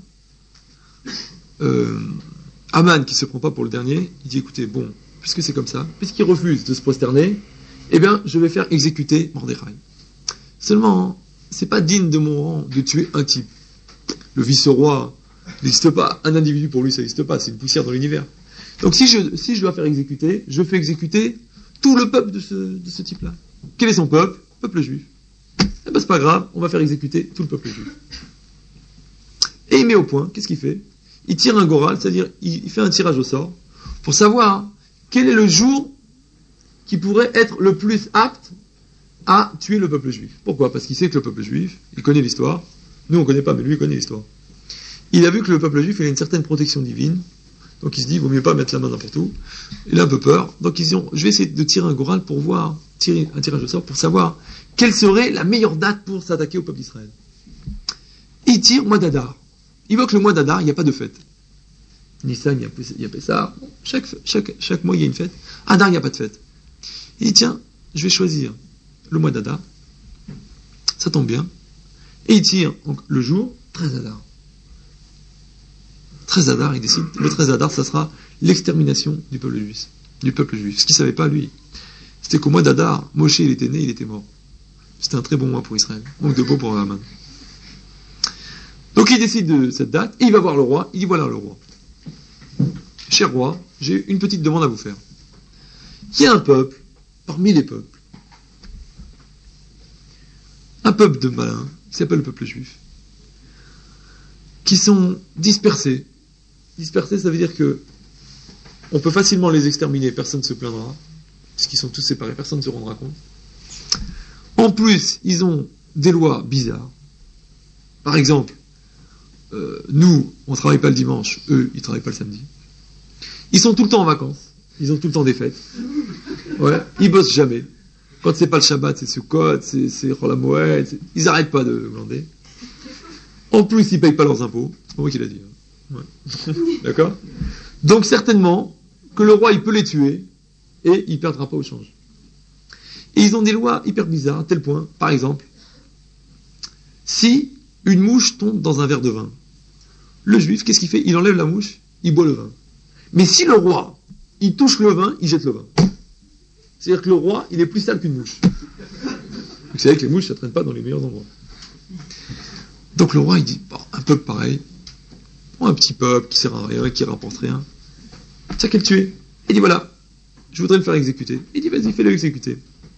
Aman, qui se prend pas pour le dernier, il dit, écoutez, bon, puisque c'est comme ça, puisqu'il refuse de se prosterner, eh bien, je vais faire exécuter Mordechai. Seulement, c'est pas digne de mon rang de tuer un type. Le vice-roi n'existe pas. Un individu, pour lui, ça n'existe pas. C'est une poussière dans l'univers. Donc, si je dois faire exécuter, je fais exécuter tout le peuple de ce type-là. Quel est son peuple? Peuple juif. Eh ben, c'est pas grave, on va faire exécuter tout le peuple juif. Et il met au point, qu'est-ce qu'il fait? Il tire un goral, c'est-à-dire, il fait un tirage au sort, pour savoir quel est le jour qui pourrait être le plus apte à tuer le peuple juif. Pourquoi? Parce qu'il sait que le peuple juif, il connaît l'histoire. Nous, on ne connaît pas, mais lui, il connaît l'histoire. Il a vu que le peuple juif, il a une certaine protection divine. Donc il se dit, il vaut mieux pas mettre la main n'importe où. Il a un peu peur. Donc ils disent, je vais essayer de tirer un goral pour voir, tirer un tirage au sort, pour savoir quelle serait la meilleure date pour s'attaquer au peuple d'Israël. Et il tire mois d'Adar. Il voit que le mois d'Adar, il n'y a pas de fête. Nissan, il y a Pessah. Chaque mois, il y a une fête. Adar, il n'y a pas de fête. Il dit, tiens, je vais choisir le mois d'Adar. Ça tombe bien. Et il tire le jour 13 Adar. 13 Adar, il décide. Le 13 Adar, ça sera l'extermination du peuple juif. Ce qu'il ne savait pas, lui, c'était qu'au mois d'Adar, Moshe, il était né, il était mort. C'était un très bon mois pour Israël. Donc de beau pour Haman. Donc il décide de cette date, et il va voir le roi. Il dit, voilà le roi. Cher roi, j'ai une petite demande à vous faire. Il y a un peuple, parmi les peuples, un peuple de malins, qui s'appelle le peuple juif, qui sont dispersés. Dispersés, ça veut dire que on peut facilement les exterminer, personne ne se plaindra, puisqu'ils sont tous séparés, personne ne se rendra compte. En plus, ils ont des lois bizarres. Par exemple, nous, on ne travaille pas le dimanche, eux, ils ne travaillent pas le samedi. Ils sont tout le temps en vacances, ils ont tout le temps des fêtes. Ouais, ils bossent jamais. Quand c'est pas le Shabbat, c'est Sukkot, c'est Chol HaMoed, ils n'arrêtent pas de glander. En plus, ils ne payent pas leurs impôts. C'est pas moi qui l'a dit. Hein. Ouais. D'accord? Donc, certainement, que le roi, il peut les tuer, et il ne perdra pas au change. Et ils ont des lois hyper bizarres, à tel point, par exemple, si une mouche tombe dans un verre de vin, le juif, qu'est-ce qu'il fait? Il enlève la mouche, il boit le vin. Mais si le roi, il touche le vin, il jette le vin. C'est-à-dire que le roi, il est plus sale qu'une mouche. Vous savez que les mouches, ça ne traîne pas dans les meilleurs endroits. Donc le roi, il dit, bon, un peuple pareil, un petit peuple qui sert à rien, qui rapporte rien, ça qu'elle tuer. Il dit, voilà, je voudrais le faire exécuter. Il dit, vas-y, fais-le exécuter.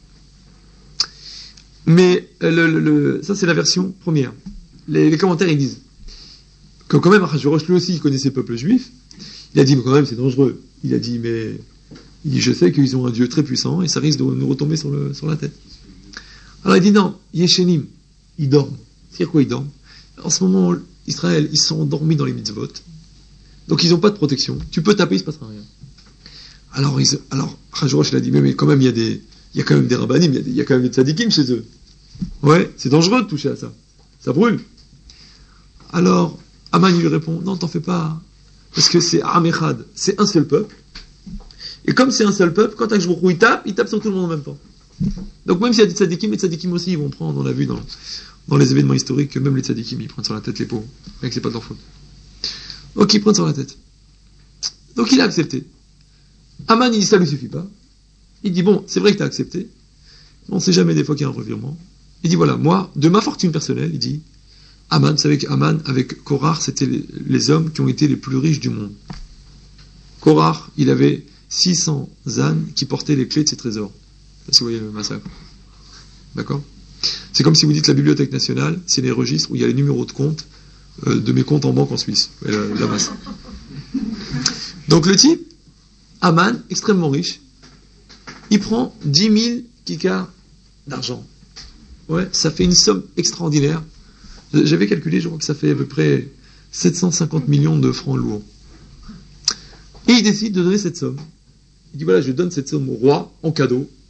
Mais ça, c'est la version première. Les commentaires, ils disent que quand même, Achashverosh, lui aussi, il connaissait le peuple juif. Il a dit, mais quand même, c'est dangereux. Il a dit, mais il dit, je sais qu'ils ont un Dieu très puissant et ça risque de nous retomber sur la tête. Alors il dit, non, Yeshenim, ils dorment. C'est-à-dire quoi, ils dorment? En ce moment, Israël, ils sont endormis dans les mitzvot. Donc ils n'ont pas de protection. Tu peux taper, il ne se passera rien. Alors Achashverosh, il a dit, mais quand même, il y a quand même des rabbanim, il y a quand même des tzadikim chez eux. Ouais, c'est dangereux de toucher à ça. Ça brûle. Alors, Aman, il lui répond, non, t'en fais pas. Parce que c'est Am Echad, c'est un seul peuple. Et comme c'est un seul peuple, quand Akadosh Baruch Hu il tape sur tout le monde en même temps. Donc même s'il y a des tzadikim, les tzadikim aussi, ils vont prendre, on l'a vu dans les événements historiques, que même les tzadikim, ils prennent sur la tête les pauvres. Et que c'est pas de leur faute. Donc ils prennent sur la tête. Donc il a accepté. Aman, il dit, ça lui suffit pas. Il dit, bon, c'est vrai que tu as accepté. On ne sait jamais des fois qu'il y a un revirement. Il dit, voilà, moi, de ma fortune personnelle, il dit, Aman, vous savez qu'Aman, avec Korach, c'était les hommes qui ont été les plus riches du monde. Korach, il avait 600 ânes qui portaient les clés de ses trésors. Si vous voyez le massacre. D'accord? C'est comme si vous dites la Bibliothèque nationale, c'est les registres où il y a les numéros de compte de mes comptes en banque en Suisse. La masse. Donc le type, Aman, extrêmement riche, il prend 10 000 kikars d'argent. Ouais, ça fait une somme extraordinaire. J'avais calculé, je crois que ça fait à peu près 750 millions de francs lourds. Et il décide de donner cette somme. Il dit, voilà, je donne cette somme au roi en cadeau.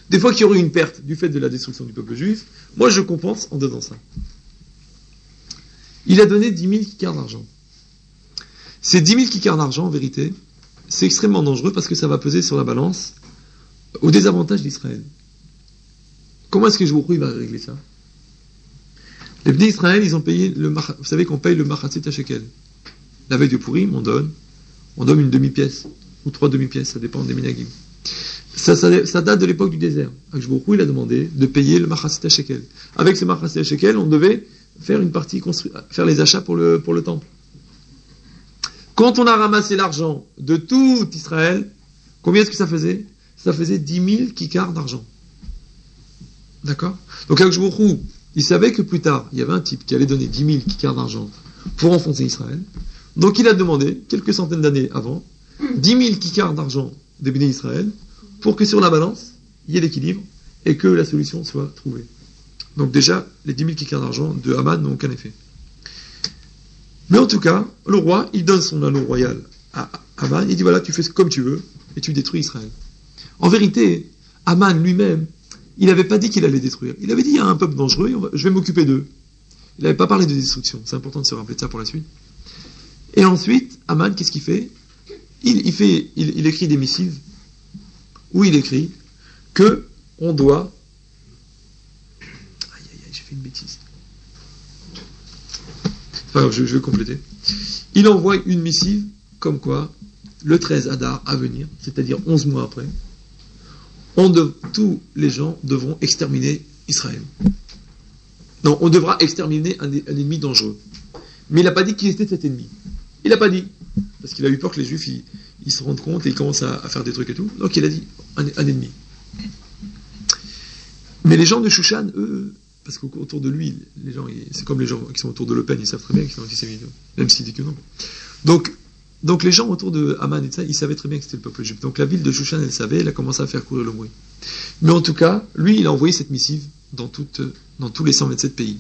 des fois qu'il y aurait une perte du fait de la destruction du peuple juif, moi je compense en donnant ça. Il a donné 10 000 kikars d'argent. Ces 10 000 kikars d'argent, en vérité, c'est extrêmement dangereux parce que ça va peser sur la balance au désavantage d'Israël. Comment est-ce que Jbourou va régler ça? Les bénis d'Israël, ils ont payé vous savez qu'on paye le Machatzit Shekel. La veille de Purim, on donne une demi-pièce, ou 3 demi-pièces, ça dépend des minagim. Ça date de l'époque du désert. Jbourou, il a demandé de payer le Machatzit Shekel. Avec ce Machatzit Shekel, on devait faire une partie, faire les achats pour le temple. Quand on a ramassé l'argent de tout Israël, combien est-ce que ça faisait? Ça faisait 10 000 kikars d'argent. D'accord? Donc Jbourou, il savait que plus tard, il y avait un type qui allait donner 10 000 kikars d'argent pour enfoncer Israël. Donc il a demandé, quelques centaines d'années avant, 10 000 kikars d'argent des bénis d'Israël pour que sur la balance, il y ait l'équilibre et que la solution soit trouvée. Donc déjà, les 10 000 kikars d'argent de Haman n'ont aucun effet. Mais en tout cas, le roi, il donne son anneau royal à Haman, il dit voilà, tu fais comme tu veux et tu détruis Israël. En vérité, Haman lui-même, il n'avait pas dit qu'il allait détruire. Il avait dit il y a un peuple dangereux, je vais m'occuper d'eux. Il n'avait pas parlé de destruction. C'est important de se rappeler de ça pour la suite. Et ensuite, Haman, qu'est-ce qu'il fait? Il écrit des missives où il écrit que on doit. Aïe, j'ai fait une bêtise. C'est pas grave, je vais compléter. Il envoie une missive comme quoi, le 13 Adar à venir, c'est-à-dire 11 mois après, tous les gens devront exterminer Israël. Non, on devra exterminer un ennemi dangereux. Mais il n'a pas dit qui était cet ennemi. Il n'a pas dit. Parce qu'il a eu peur que les Juifs ils se rendent compte et ils commencent à faire des trucs et tout. Donc il a dit un ennemi. Mais les gens de Shushan, eux, parce qu'autour de lui, les gens, c'est comme les gens qui sont autour de Le Pen, ils savent très bien qu'ils sont antisémites, même s'il dit que non. Donc les gens autour de Haman et ça, ils savaient très bien que c'était le peuple juif. Donc la ville de Shushan, elle savait, elle a commencé à faire courir le bruit. Mais en tout cas, lui, il a envoyé cette missive dans tous les 127 pays.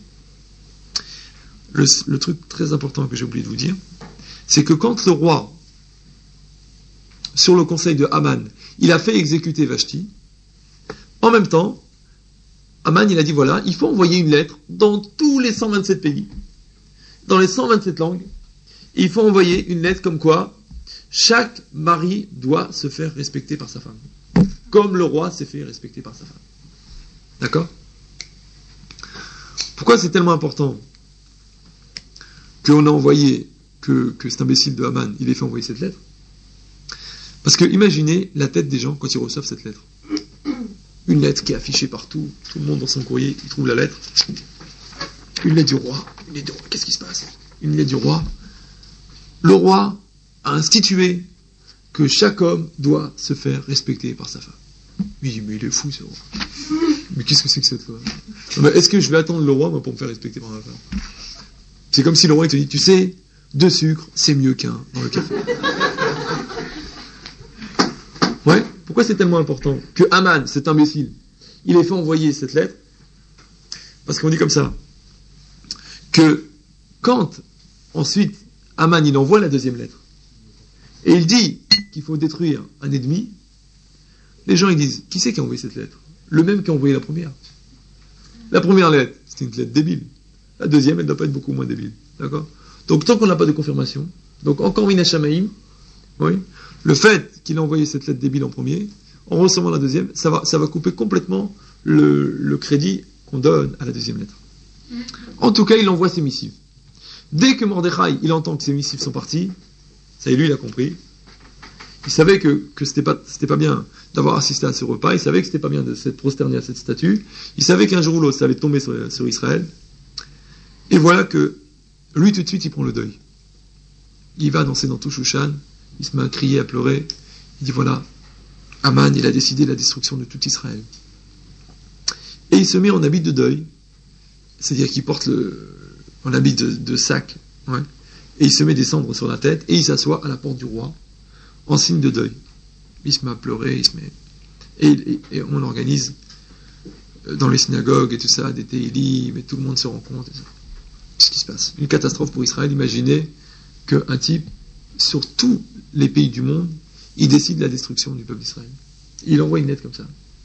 Le truc très important que j'ai oublié de vous dire, c'est que quand le roi, sur le conseil de Haman, il a fait exécuter Vashti, en même temps, Haman, il a dit voilà, il faut envoyer une lettre dans tous les 127 pays, dans les 127 langues, et il faut envoyer une lettre comme quoi chaque mari doit se faire respecter par sa femme, comme le roi s'est fait respecter par sa femme. D'accord? Pourquoi c'est tellement important qu'on a envoyé, que cet imbécile de Haman, il ait fait envoyer cette lettre? Parce que imaginez la tête des gens quand ils reçoivent cette lettre. Une lettre qui est affichée partout, tout le monde dans son courrier, il trouve la lettre. Une lettre du roi. Qu'est-ce qui se passe? Une lettre du roi. Le roi a institué que chaque homme doit se faire respecter par sa femme. Il dit, mais il est fou ce roi. Mais qu'est-ce que c'est que cette femme? Est-ce que je vais attendre le roi moi, pour me faire respecter par ma femme? C'est comme si le roi il te dit, tu sais, 2 sucres, c'est mieux qu'un dans le café. Ouais. Pourquoi c'est tellement important que Haman, cet imbécile, il ait fait envoyer cette lettre? Parce qu'on dit comme ça, que quand ensuite Haman il envoie la deuxième lettre, et il dit qu'il faut détruire un ennemi, les gens ils disent, qui c'est qui a envoyé cette lettre? Le même qui a envoyé la première. La première lettre, c'était une lettre débile. La deuxième, elle ne doit pas être beaucoup moins débile. D'accord? Donc tant qu'on n'a pas de confirmation, donc encore Mina Shamaïm, oui, le fait qu'il a envoyé cette lettre débile en premier, en recevant la deuxième, ça va couper complètement le crédit qu'on donne à la deuxième lettre. En tout cas, il envoie ses missives. Dès que Mordechai, il entend que ses missives sont parties, ça y est, lui, il a compris. Il savait que c'était pas bien d'avoir assisté à ce repas, il savait que c'était pas bien de s'être prosterné à cette statue, il savait qu'un jour ou l'autre, ça allait tomber sur Israël. Et voilà que lui, tout de suite, il prend le deuil. Il va danser dans tout Shushan, il se met à crier, à pleurer. Il dit voilà, Haman, il a décidé la destruction de tout Israël. Et il se met en habit de deuil, c'est-à-dire qu'il porte en habit de sac, ouais, et il se met des cendres sur la tête, et il s'assoit à la porte du roi, en signe de deuil. Il se met à pleurer, et on organise dans les synagogues et tout ça, des télim, et tout le monde se rencontre. Qu'est-ce qui se passe? Une catastrophe pour Israël. Imaginez qu'un type, sur tous les pays du monde, il décide la destruction du peuple d'Israël. Il envoie une lettre comme ça. Ouais.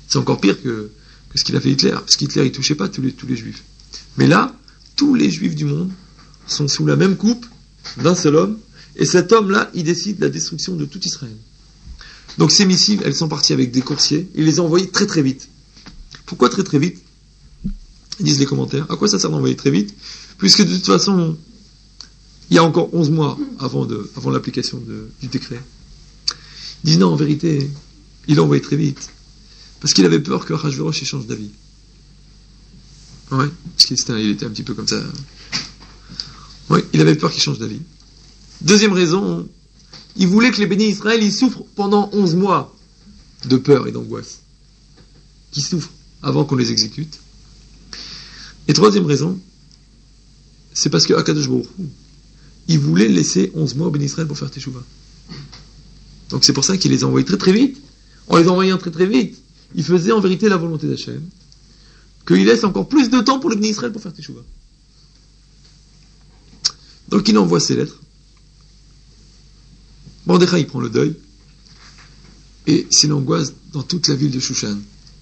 C'est encore pire que ce qu'il a fait Hitler, parce qu'Hitler, il touchait pas tous les juifs. Mais là, tous les juifs du monde sont sous la même coupe d'un seul homme, et cet homme-là, il décide la destruction de tout Israël. Donc ces missiles, elles sont parties avec des coursiers, il les a envoyées très très vite. Pourquoi très très vite? Ils disent les commentaires. À quoi ça sert d'envoyer très vite? Puisque de toute façon, il y a encore 11 mois avant l'application du décret. Ils disent non, en vérité, il a envoyé très vite. Parce qu'il avait peur que Achashverosh change d'avis. Ouais, parce qu'il était un petit peu comme ça. Ouais, il avait peur qu'il change d'avis. Deuxième raison, il voulait que les bénis Israël ils souffrent pendant 11 mois de peur et d'angoisse. Qu'ils souffrent avant qu'on les exécute. Et troisième raison, c'est parce que Akadosh Baruch Hu, il voulait laisser 11 mois aux bénis Israël pour faire Teshuvah. Donc c'est pour ça qu'il les a envoyés très très vite. En les envoyant très très vite, il faisait en vérité la volonté d'Hachem, qu'il laisse encore plus de temps pour les bénis Israël pour faire Teshuvah. Donc il envoie ses lettres. Mordechai, il prend le deuil, et c'est l'angoisse dans toute la ville de Shushan.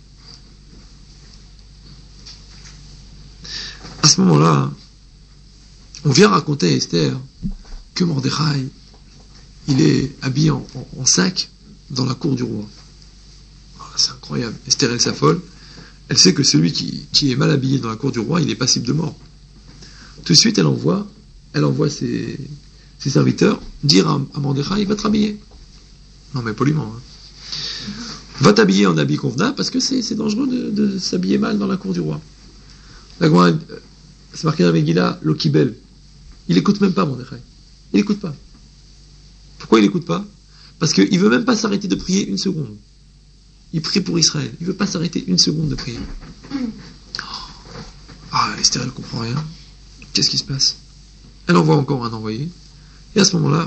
À ce moment-là, on vient raconter à Esther que Mordechai, il est habillé en sac dans la cour du roi. Alors, c'est incroyable. Esther, elle s'affole. Elle sait que celui qui est mal habillé dans la cour du roi, il est passible de mort. Tout de suite, elle envoie ses serviteurs dire à Mordechai, va te rhabiller. Non, mais poliment. Hein. Va t'habiller en habit convenable parce que c'est dangereux de s'habiller mal dans la cour du roi. C'est marqué dans la Megillah, l'Okibel. Il n'écoute même pas Mordechai. Il n'écoute pas. Pourquoi il n'écoute pas? Parce qu'il ne veut même pas s'arrêter de prier une seconde. Il prie pour Israël. Il ne veut pas s'arrêter une seconde de prier. Ah, Esther, elle ne comprend rien. Qu'est-ce qui se passe? Elle envoie encore un envoyé. Et à ce moment-là,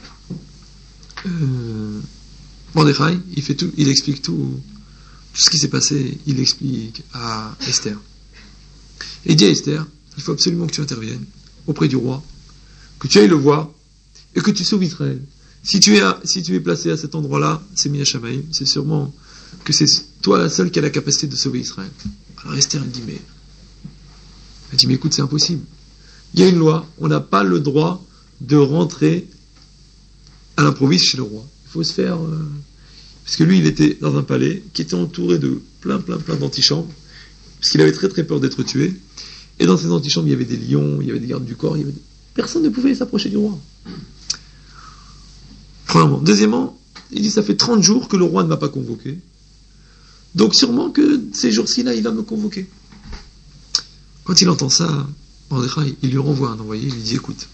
Mordechai, il explique tout ce qui s'est passé. Il explique à Esther. Et il dit à Esther, il faut absolument que tu interviennes auprès du roi, que tu ailles le voir, et que tu sauves Israël. Si tu es placé à cet endroit-là, c'est Mina Shamaim, c'est sûrement que c'est toi la seule qui a la capacité de sauver Israël. Alors Esther, elle dit, mais écoute, c'est impossible. Il y a une loi, on n'a pas le droit de rentrer à l'improviste chez le roi. Il faut se faire... Parce que lui, il était dans un palais qui était entouré de plein d'antichambres, parce qu'il avait très très peur d'être tué. Et dans ces antichambres, il y avait des lions, il y avait des gardes du corps, personne ne pouvait s'approcher du roi. Premièrement. Deuxièmement, il dit, ça fait 30 jours que le roi ne m'a pas convoqué. Donc sûrement que ces jours-ci, là, il va me convoquer. Quand il entend ça, Mordechai, il lui renvoie un envoyé, il lui dit, écoute.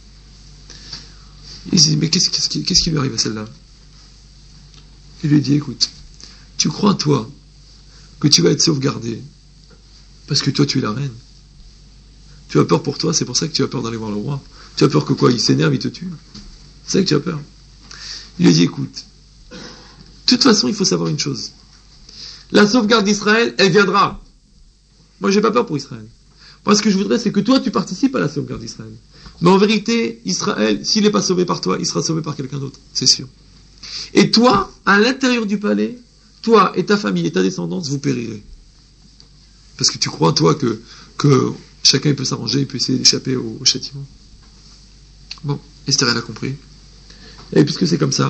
Il dit, mais qu'est-ce qui lui arrive à celle-là? Il lui dit, écoute, tu crois, toi, que tu vas être sauvegardé parce que toi, tu es la reine. Tu as peur pour toi, c'est pour ça que tu as peur d'aller voir le roi. Tu as peur que quoi? Il s'énerve, il te tue. C'est ça que tu as peur. Il lui dit, écoute, de toute façon, il faut savoir une chose. La sauvegarde d'Israël, elle viendra. Moi, j'ai pas peur pour Israël. Moi, ce que je voudrais, c'est que toi, tu participes à la sauvegarde d'Israël. Mais en vérité, Israël, s'il n'est pas sauvé par toi, il sera sauvé par quelqu'un d'autre, c'est sûr. Et toi, à l'intérieur du palais, toi et ta famille et ta descendance, vous périrez. Parce que tu crois, toi, que chacun peut s'arranger, il peut essayer d'échapper au châtiment. Bon, Esther, elle a compris. Et puisque c'est comme ça,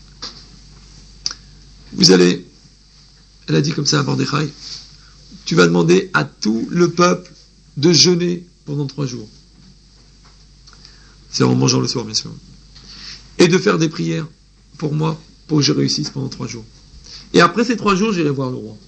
elle a dit comme ça à Mordechai, tu vas demander à tout le peuple de jeûner pendant 3 jours. C'est en mangeant le soir, bien sûr. Et de faire des prières pour moi, pour que je réussisse pendant 3 jours. Et après ces 3 jours, j'irai voir le roi.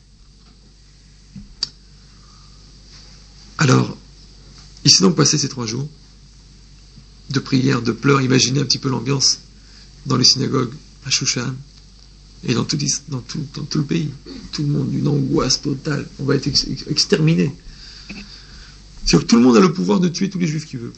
Alors, il s'est donc passé ces 3 jours de prières, de pleurs. Imaginez un petit peu l'ambiance dans les synagogues à Shushan et dans tout le pays. Tout le monde, une angoisse totale. On va être exterminé. C'est-à-dire que tout le monde a le pouvoir de tuer tous les juifs qu'il veut.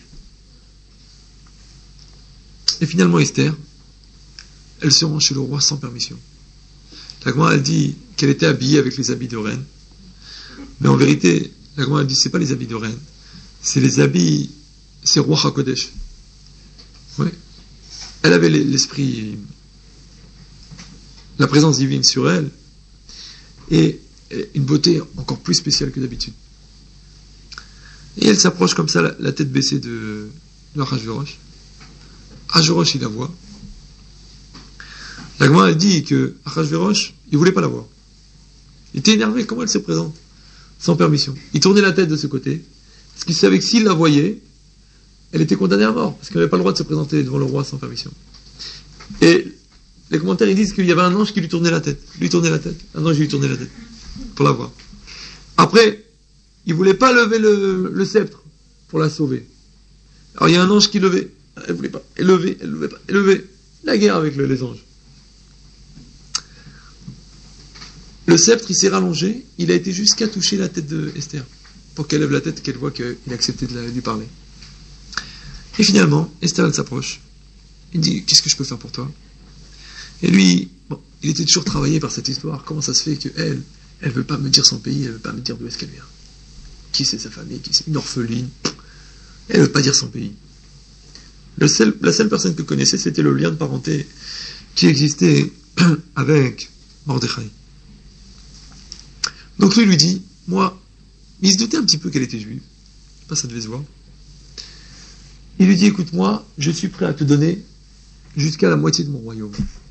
Et finalement, Esther, elle se rend chez le roi sans permission. La Gemara, elle dit qu'elle était habillée avec les habits de reine. Mais en vérité, la Gemara, elle dit c'est pas les habits de reine. C'est les habits, c'est roi HaKodesh. Oui. Elle avait l'esprit, la présence divine sur elle. et une beauté encore plus spéciale que d'habitude. Et elle s'approche comme ça, la tête baissée de Achashverosh. Achashverosh, il la voit. La Gemara, elle dit que Achashverosh, il voulait pas la voir. Il était énervé, comment elle se présente sans permission. Il tournait la tête de ce côté, parce qu'il savait que s'il la voyait, elle était condamnée à mort, parce qu'elle n'avait pas le droit de se présenter devant le roi sans permission. Et les commentaires, ils disent qu'il y avait un ange qui lui tournait la tête. Un ange lui tournait la tête, pour la voir. Après, il voulait pas lever le sceptre pour la sauver. Alors il y a un ange qui levait. Elle voulait pas. Elle levait. La guerre avec les anges. Le sceptre, il s'est rallongé. Il a été jusqu'à toucher la tête de Esther. Pour qu'elle lève la tête et qu'elle voit qu'il a accepté de lui parler. Et finalement, Esther, elle s'approche. Il dit, qu'est-ce que je peux faire pour toi? Et lui, bon, il était toujours travaillé par cette histoire. Comment ça se fait qu'elle ne veut pas me dire son pays, elle ne veut pas me dire d'où est-ce qu'elle vient? Qui c'est sa famille, qui c'est une orpheline. Elle ne veut pas dire son pays. La seule personne que connaissait, c'était le lien de parenté qui existait avec Mordechai. Donc lui dit, moi, il se doutait un petit peu qu'elle était juive. Je sais pas, ça devait se voir. Il lui dit, écoute, moi, je suis prêt à te donner jusqu'à la moitié de mon royaume.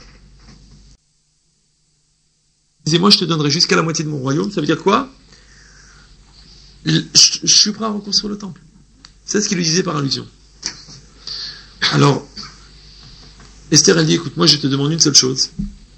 Il disait, moi, je te donnerai jusqu'à la moitié de mon royaume. Ça veut dire quoi? Je suis prêt à reconstruire le temple. C'est ce qu'il lui disait par allusion. Alors, Esther, elle dit, écoute, moi, je te demande une seule chose.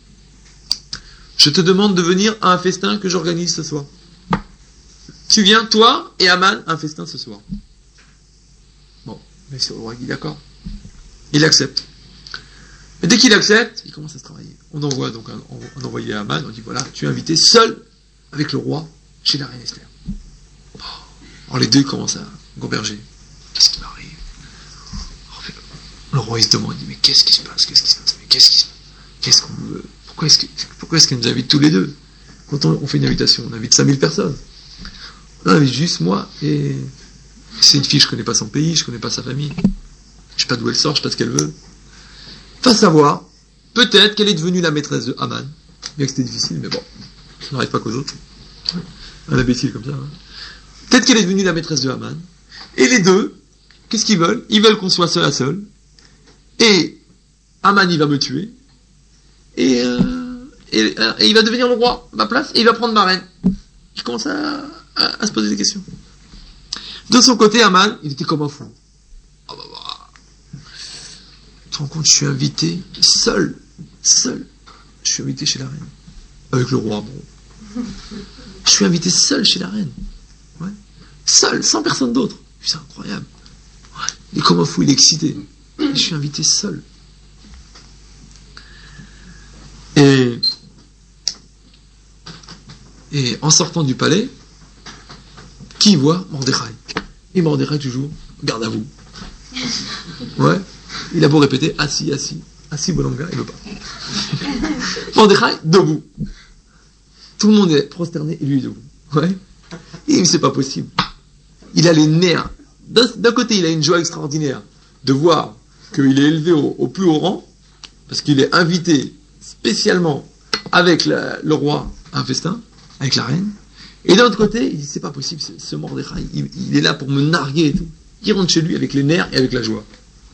Je te demande de venir à un festin que j'organise ce soir. Tu viens, toi et Aman, à un festin ce soir. Bon, mais c'est le roi qui est d'accord. Il accepte. Et dès qu'il accepte, il commence à se travailler. On envoie donc un envoyé à Aman, on dit, voilà, tu es invité seul avec le roi chez la reine Esther. Alors les deux commencent à converger. Qu'est-ce qui m'arrive? Le roi il se demande, il dit, mais qu'est-ce qui se passe? Qu'est-ce qu'on veut? Pourquoi est-ce qu'il nous invite tous les deux? Quand on fait une invitation, on invite 5000 personnes. On invite juste moi et c'est une fille, je connais pas son pays, je connais pas sa famille. Je sais pas d'où elle sort, je sais pas ce qu'elle veut. Enfin savoir, peut-être qu'elle est devenue la maîtresse de Haman. Bien que c'était difficile, mais bon, ça n'arrive pas qu'aux autres. Un imbécile comme ça. Hein. Peut-être qu'elle est devenue la maîtresse de Haman. Et les deux, qu'est-ce qu'ils veulent? Ils veulent qu'on soit seul à seul. Et Haman, il va me tuer. Et il va devenir le roi à ma place. Et il va prendre ma reine. Il commence à se poser des questions. De son côté, Haman, il était comme un fou. Oh bah. Tu te rends compte, je suis invité seul. Je suis invité chez la reine. Avec le roi, bon. Je suis invité seul chez la reine. Ouais. Seul, sans personne d'autre. C'est incroyable. Ouais. Il est comme un fou, il est excité. Je suis invité seul. Et en sortant du palais, qui voit Mordechai? Et Mordechai toujours, garde à vous. Ouais. Il a beau répéter, assis, Bolanga, il veut pas. Mordechai, debout. Tout le monde est prosterné et lui est debout. Ouais. Et c'est pas possible. Il a les nerfs. D'un côté, il a une joie extraordinaire de voir qu'il est élevé au plus haut rang, parce qu'il est invité spécialement avec le roi à un festin, avec la reine. Et d'un autre côté, il dit, c'est pas possible, ce Mordechai, il est là pour me narguer et tout. Il rentre chez lui avec les nerfs et avec la joie.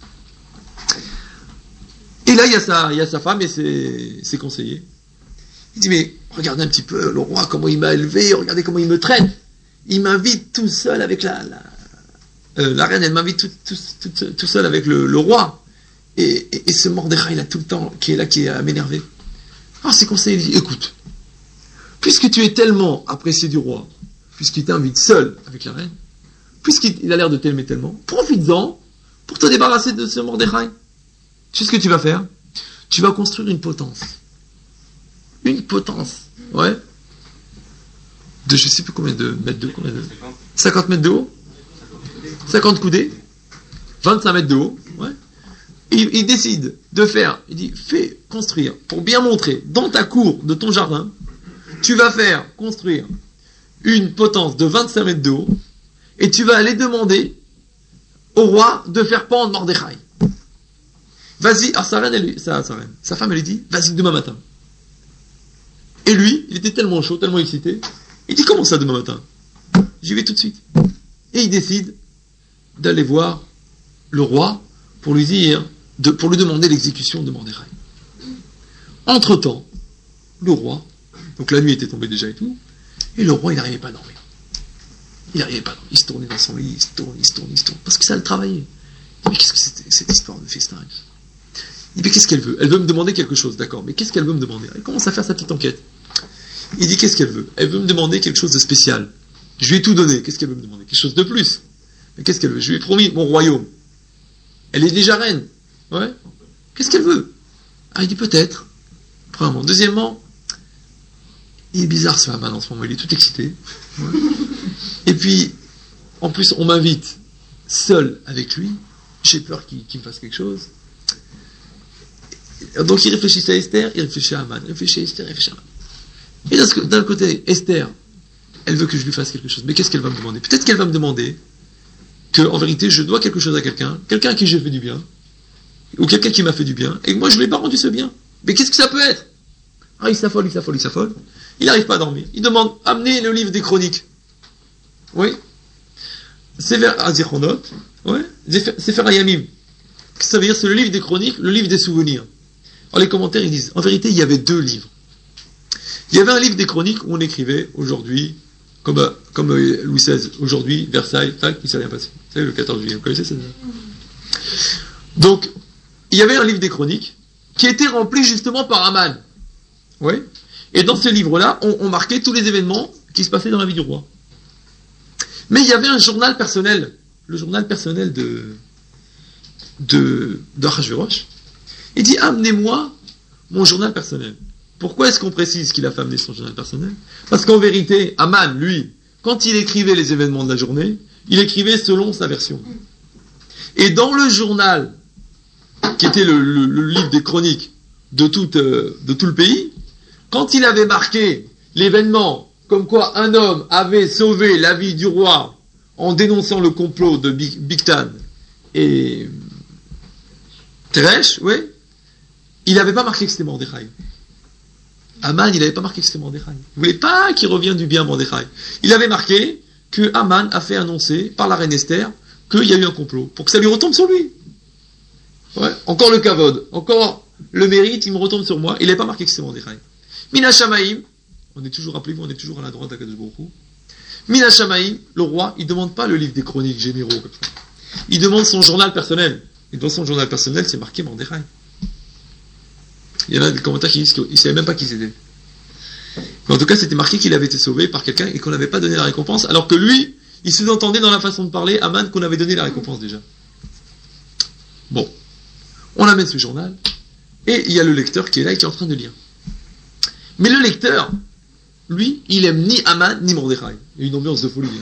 Et là, il y a sa femme et ses conseillers. Il dit, mais regardez un petit peu le roi, comment il m'a élevé, regardez comment il me traite. Il m'invite tout seul avec la reine, elle m'invite tout seul avec le roi. Et ce Mordechai, là, tout le temps, qui est là, qui est à m'énerver. Alors, ses conseillers, il dit, écoute, puisque tu es tellement apprécié du roi, puisqu'il t'invite seul avec la reine, puisqu'il a l'air de t'aimer tellement, profites-en pour te débarrasser de ce Mordechai. Tu sais ce que tu vas faire? Tu vas construire une potence. Une potence, ouais. De je sais plus combien de mètres de haut, 50 mètres de haut, 50 coudées, 25 mètres de haut, ouais. Et il décide de faire, il dit, fais construire, pour bien montrer, dans ta cour de ton jardin, tu vas faire construire une potence de 25 mètres de haut, et tu vas aller demander au roi de faire pendre Mordechai. Vas-y, alors sa femme elle lui dit, vas-y demain matin. Et lui, il était tellement chaud, tellement excité, il dit, comment ça demain matin? J'y vais tout de suite. Et il décide d'aller voir le roi pour lui dire, pour lui demander l'exécution de Mordechai. Entre-temps, le roi, donc la nuit était tombée déjà et tout, et le roi, il n'arrivait pas à dormir. Il n'arrivait pas à dormir. Il se tournait dans son lit, il se tourne, parce que ça le travaillait. Mais qu'est-ce que c'était cette histoire de festin? Il dit, mais qu'est-ce qu'elle veut? Elle veut me demander quelque chose, d'accord, mais qu'est-ce qu'elle veut me demander? Elle commence à faire sa petite enquête. Il dit, qu'est-ce qu'elle veut? Elle veut me demander quelque chose de spécial. Je lui ai tout donné. Qu'est-ce qu'elle veut me demander? Quelque chose de plus. Mais qu'est-ce qu'elle veut? Je lui ai promis mon royaume. Elle est déjà reine. Ouais. Qu'est-ce qu'elle veut? Ah, il dit peut-être. Premièrement. Deuxièmement, il est bizarre ce Haman en ce moment. Il est tout excité. Ouais. Et puis, en plus, on m'invite seul avec lui. J'ai peur qu'il me fasse quelque chose. Donc il réfléchit à Esther, il réfléchit à Haman. Il réfléchit à Esther, il réfléchit à Haman. Et d'un côté, Esther, elle veut que je lui fasse quelque chose. Mais qu'est-ce qu'elle va me demander? Peut-être qu'elle va me demander que, en vérité, je dois quelque chose à quelqu'un à qui j'ai fait du bien, ou quelqu'un qui m'a fait du bien, et que moi je ne lui ai pas rendu ce bien. Mais qu'est-ce que ça peut être? Ah, il s'affole. Il n'arrive pas à dormir. Il demande, amenez le livre des chroniques. Oui. Sefer Azichonot. Oui. Sefer Hayamim. Ça veut dire, c'est le livre des chroniques, le livre des souvenirs. Alors les commentaires, ils disent, en vérité, il y avait deux livres. Il y avait un livre des chroniques où on écrivait, aujourd'hui, comme Louis XVI, aujourd'hui, Versailles, tac, il ne s'est rien passé. Vous savez, le 14 juillet, vous connaissez ça? Donc, il y avait un livre des chroniques qui était rempli justement par Haman. Oui. Et dans ce livre-là, on marquait tous les événements qui se passaient dans la vie du roi. Mais il y avait un journal personnel, le journal personnel de Achashverosh. Il dit, amenez-moi mon journal personnel. Pourquoi est-ce qu'on précise qu'il a fait amener son journal personnel? Parce qu'en vérité, Haman, lui, quand il écrivait les événements de la journée, il écrivait selon sa version. Et dans le journal, qui était le livre des chroniques de tout le pays, quand il avait marqué l'événement comme quoi un homme avait sauvé la vie du roi en dénonçant le complot de Bigtan et Teresh, oui, il n'avait pas marqué que c'était Mordechai. Haman, il n'avait pas marqué que c'était Mordechai. Il ne voulait pas qu'il revienne du bien Mordechai. Il avait marqué que Haman a fait annoncer par la reine Esther qu'il y a eu un complot, pour que ça lui retombe sur lui. Ouais. Encore le kavod, encore le mérite, il me retombe sur moi. Il n'avait pas marqué que c'était Mordechai. Mina Shamaim, on est toujours, rappelez-vous, on est toujours à la droite d'Akadosh Baruch Hu. Mina Shamaim, le roi, il ne demande pas le livre des chroniques généraux comme ça. Il demande son journal personnel. Et dans son journal personnel, c'est marqué Mordechai. Il y en a des commentaires qui disent qu'il ne savait même pas qui c'était. Mais en tout cas, c'était marqué qu'il avait été sauvé par quelqu'un et qu'on n'avait pas donné la récompense, alors que lui, il sous-entendait dans la façon de parler, Haman, qu'on avait donné la récompense déjà. Bon. On amène ce journal, et il y a le lecteur qui est là et qui est en train de lire. Mais le lecteur, lui, il aime ni Haman, ni Mordechai. Il y a une ambiance de folie.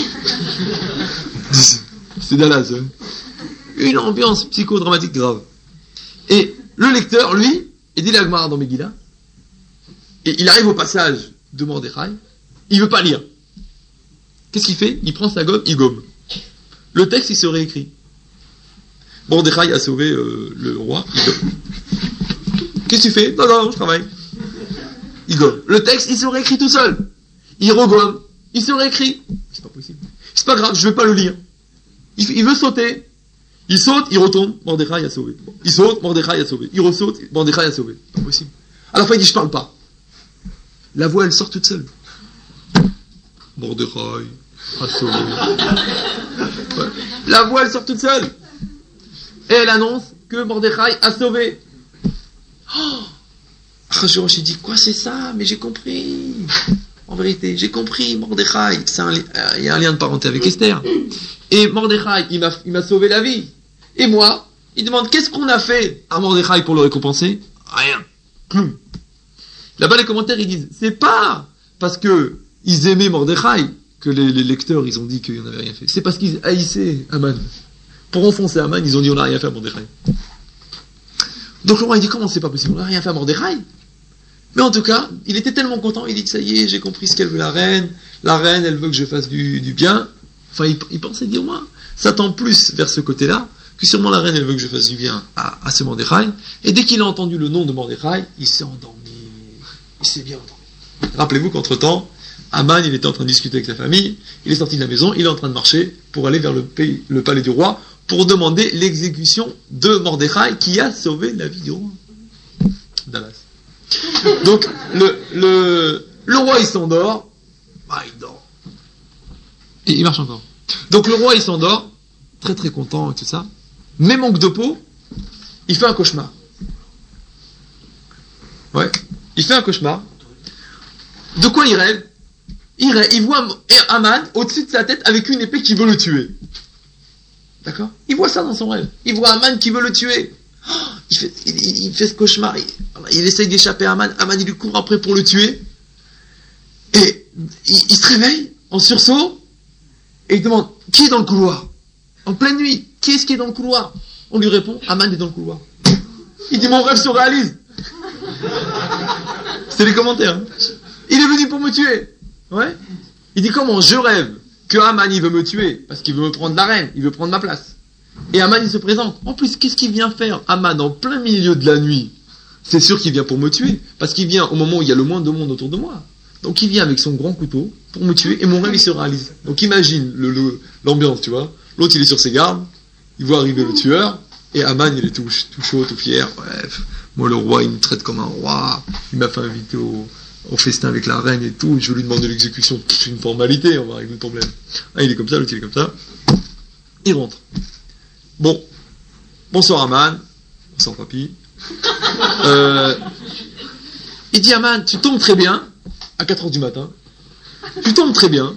C'est Dallas. Hein. Une ambiance psychodramatique grave. Et le lecteur, lui, il dit la Gemara dans Megillah, et il arrive au passage de Mordechai, il veut pas lire. Qu'est-ce qu'il fait? Il prend sa gomme, il gomme. Le texte, il se réécrit. Mordechai a sauvé le roi, il gomme. Qu'est-ce que tu fais? Non, je travaille. Il gomme. Le texte, il se réécrit tout seul. Il regomme, il se réécrit. C'est pas possible. C'est pas grave, je vais pas le lire. Il veut sauter. Il saute, il retombe, Mordechai a sauvé. Il saute, Mordechai a sauvé. Il ressaute, Mordechai a sauvé. Pas possible. À la fin, il dit, je parle pas. La voix, elle sort toute seule. Mordechai a sauvé. Ouais. La voix, elle sort toute seule. Et elle annonce que Mordechai a sauvé. Oh, Achashverosh, il dit, quoi c'est ça? Mais j'ai compris. En vérité, j'ai compris, Mordechai. Il y a un lien de parenté avec Esther. Et Mordechai, il m'a sauvé la vie. Et moi, il demande, qu'est-ce qu'on a fait à Mordechai pour le récompenser? Rien. Là-bas, les commentaires, ils disent, c'est pas parce que ils aimaient Mordechai que les lecteurs, ils ont dit qu'il n'en avait rien fait. C'est parce qu'ils haïssaient Haman. Pour enfoncer Haman, ils ont dit, on n'a rien fait à Mordechai. Donc le roi, il dit, comment c'est pas possible? On n'a rien fait à Mordechai. Mais en tout cas, il était tellement content, il dit, ça y est, j'ai compris ce qu'elle veut la reine. La reine, elle veut que je fasse du bien. Enfin, il pensait dire, moi, ça tend plus vers ce côté-là, que sûrement la reine, elle veut que je fasse du bien à ce Mordechai. Et dès qu'il a entendu le nom de Mordechai, il s'est endormi. Il s'est bien endormi. Rappelez-vous qu'entre-temps, Aman, il était en train de discuter avec sa famille, il est sorti de la maison, il est en train de marcher pour aller vers le palais du roi, pour demander l'exécution de Mordechai, qui a sauvé la vie du roi. Dallas. Donc, le roi, il s'endort, il dort. Et il marche encore. Donc, le roi, il s'endort, très très content et tout ça, mais manque de peau, il fait un cauchemar. Ouais, il fait un cauchemar. De quoi il rêve? Il voit Aman au-dessus de sa tête avec une épée qui veut le tuer. D'accord? Il voit ça dans son rêve. Il voit Aman qui veut le tuer. Il fait ce cauchemar. Il essaye d'échapper à Aman. Aman, il lui court après pour le tuer. Et il se réveille en sursaut. Et il demande, qui est dans le couloir? En pleine nuit. Qui est-ce qui est dans le couloir? On lui répond, Aman est dans le couloir. Il dit, mon rêve se réalise. C'est les commentaires. Hein. Il est venu pour me tuer. Ouais. Il dit, comment je rêve que Aman il veut me tuer parce qu'il veut me prendre la reine, il veut prendre ma place. Et Aman il se présente. En plus, qu'est-ce qu'il vient faire Aman en plein milieu de la nuit? C'est sûr qu'il vient pour me tuer parce qu'il vient au moment où il y a le moins de monde autour de moi. Donc il vient avec son grand couteau pour me tuer et mon rêve il se réalise. Donc imagine l'ambiance, tu vois. L'autre il est sur ses gardes, il voit arriver le tueur et Aman il est tout chaud, tout fier. Bref, moi le roi il me traite comme un roi, il m'a fait inviter au festin avec la reine et tout, je veux lui demander l'exécution, c'est une formalité, on va régler le problème. Il est comme ça, l'autre il est comme ça. Il rentre. Bon, bonsoir Aman, bonsoir papy. Il dit Aman, tu tombes très bien, à 4h du matin, tu tombes très bien,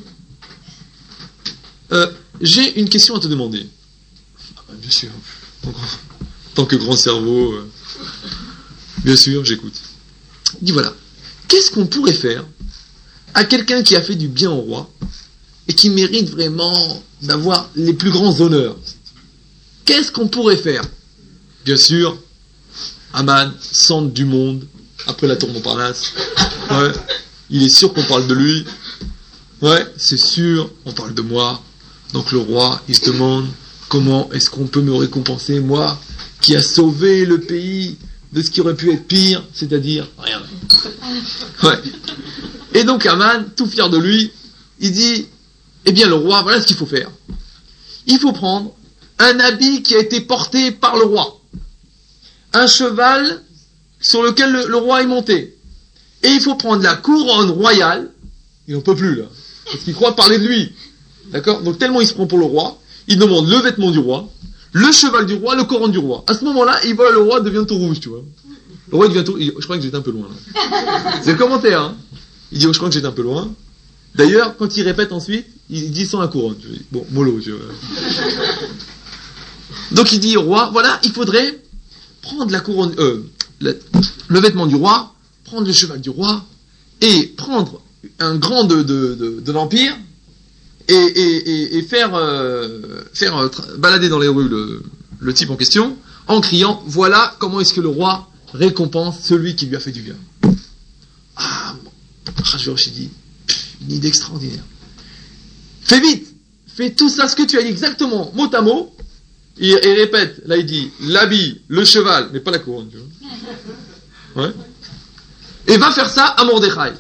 j'ai une question à te demander. Bien sûr, en tant que grand cerveau, bien sûr, j'écoute. Il dit voilà, qu'est-ce qu'on pourrait faire à quelqu'un qui a fait du bien au roi et qui mérite vraiment d'avoir les plus grands honneurs? Qu'est-ce qu'on pourrait faire? Bien sûr, Aman, centre du monde, après la tour Montparnasse. Ouais, il est sûr qu'on parle de lui. Ouais, c'est sûr, on parle de moi. Donc le roi, il se demande comment est-ce qu'on peut me récompenser, moi, qui a sauvé le pays de ce qui aurait pu être pire, c'est-à-dire rien. Ouais. Et donc Aman, tout fier de lui, il dit, eh bien le roi, voilà ce qu'il faut faire. Il faut prendre un habit qui a été porté par le roi, un cheval sur lequel le roi est monté, et il faut prendre la couronne royale, il n'en peut plus là, parce qu'il croit parler de lui. D'accord? Donc tellement il se prend pour le roi, il demande le vêtement du roi, le cheval du roi, le couronne du roi. À ce moment-là, il voit le roi devient tout rouge, tu vois. Le roi devient tout... Je crois que j'étais un peu loin là. C'est le commentaire, hein. Il dit, je crois que j'étais un peu loin. D'ailleurs, quand il répète ensuite, il dit sans la couronne. Je dis, bon, mollo, tu vois. Donc il dit au roi, voilà, il faudrait prendre la couronne, le vêtement du roi, prendre le cheval du roi, et prendre un grand de l'Empire, et faire balader dans les rues le type en question, en criant, voilà comment est-ce que le roi récompense celui qui lui a fait du bien. Ah, Achashverosh dit, une idée extraordinaire. Fais vite, fais tout ça, ce que tu as dit exactement, mot à mot, et répète, là il dit, l'habit, le cheval, mais pas la couronne, tu vois. Ouais. Et va faire ça à Mordechai.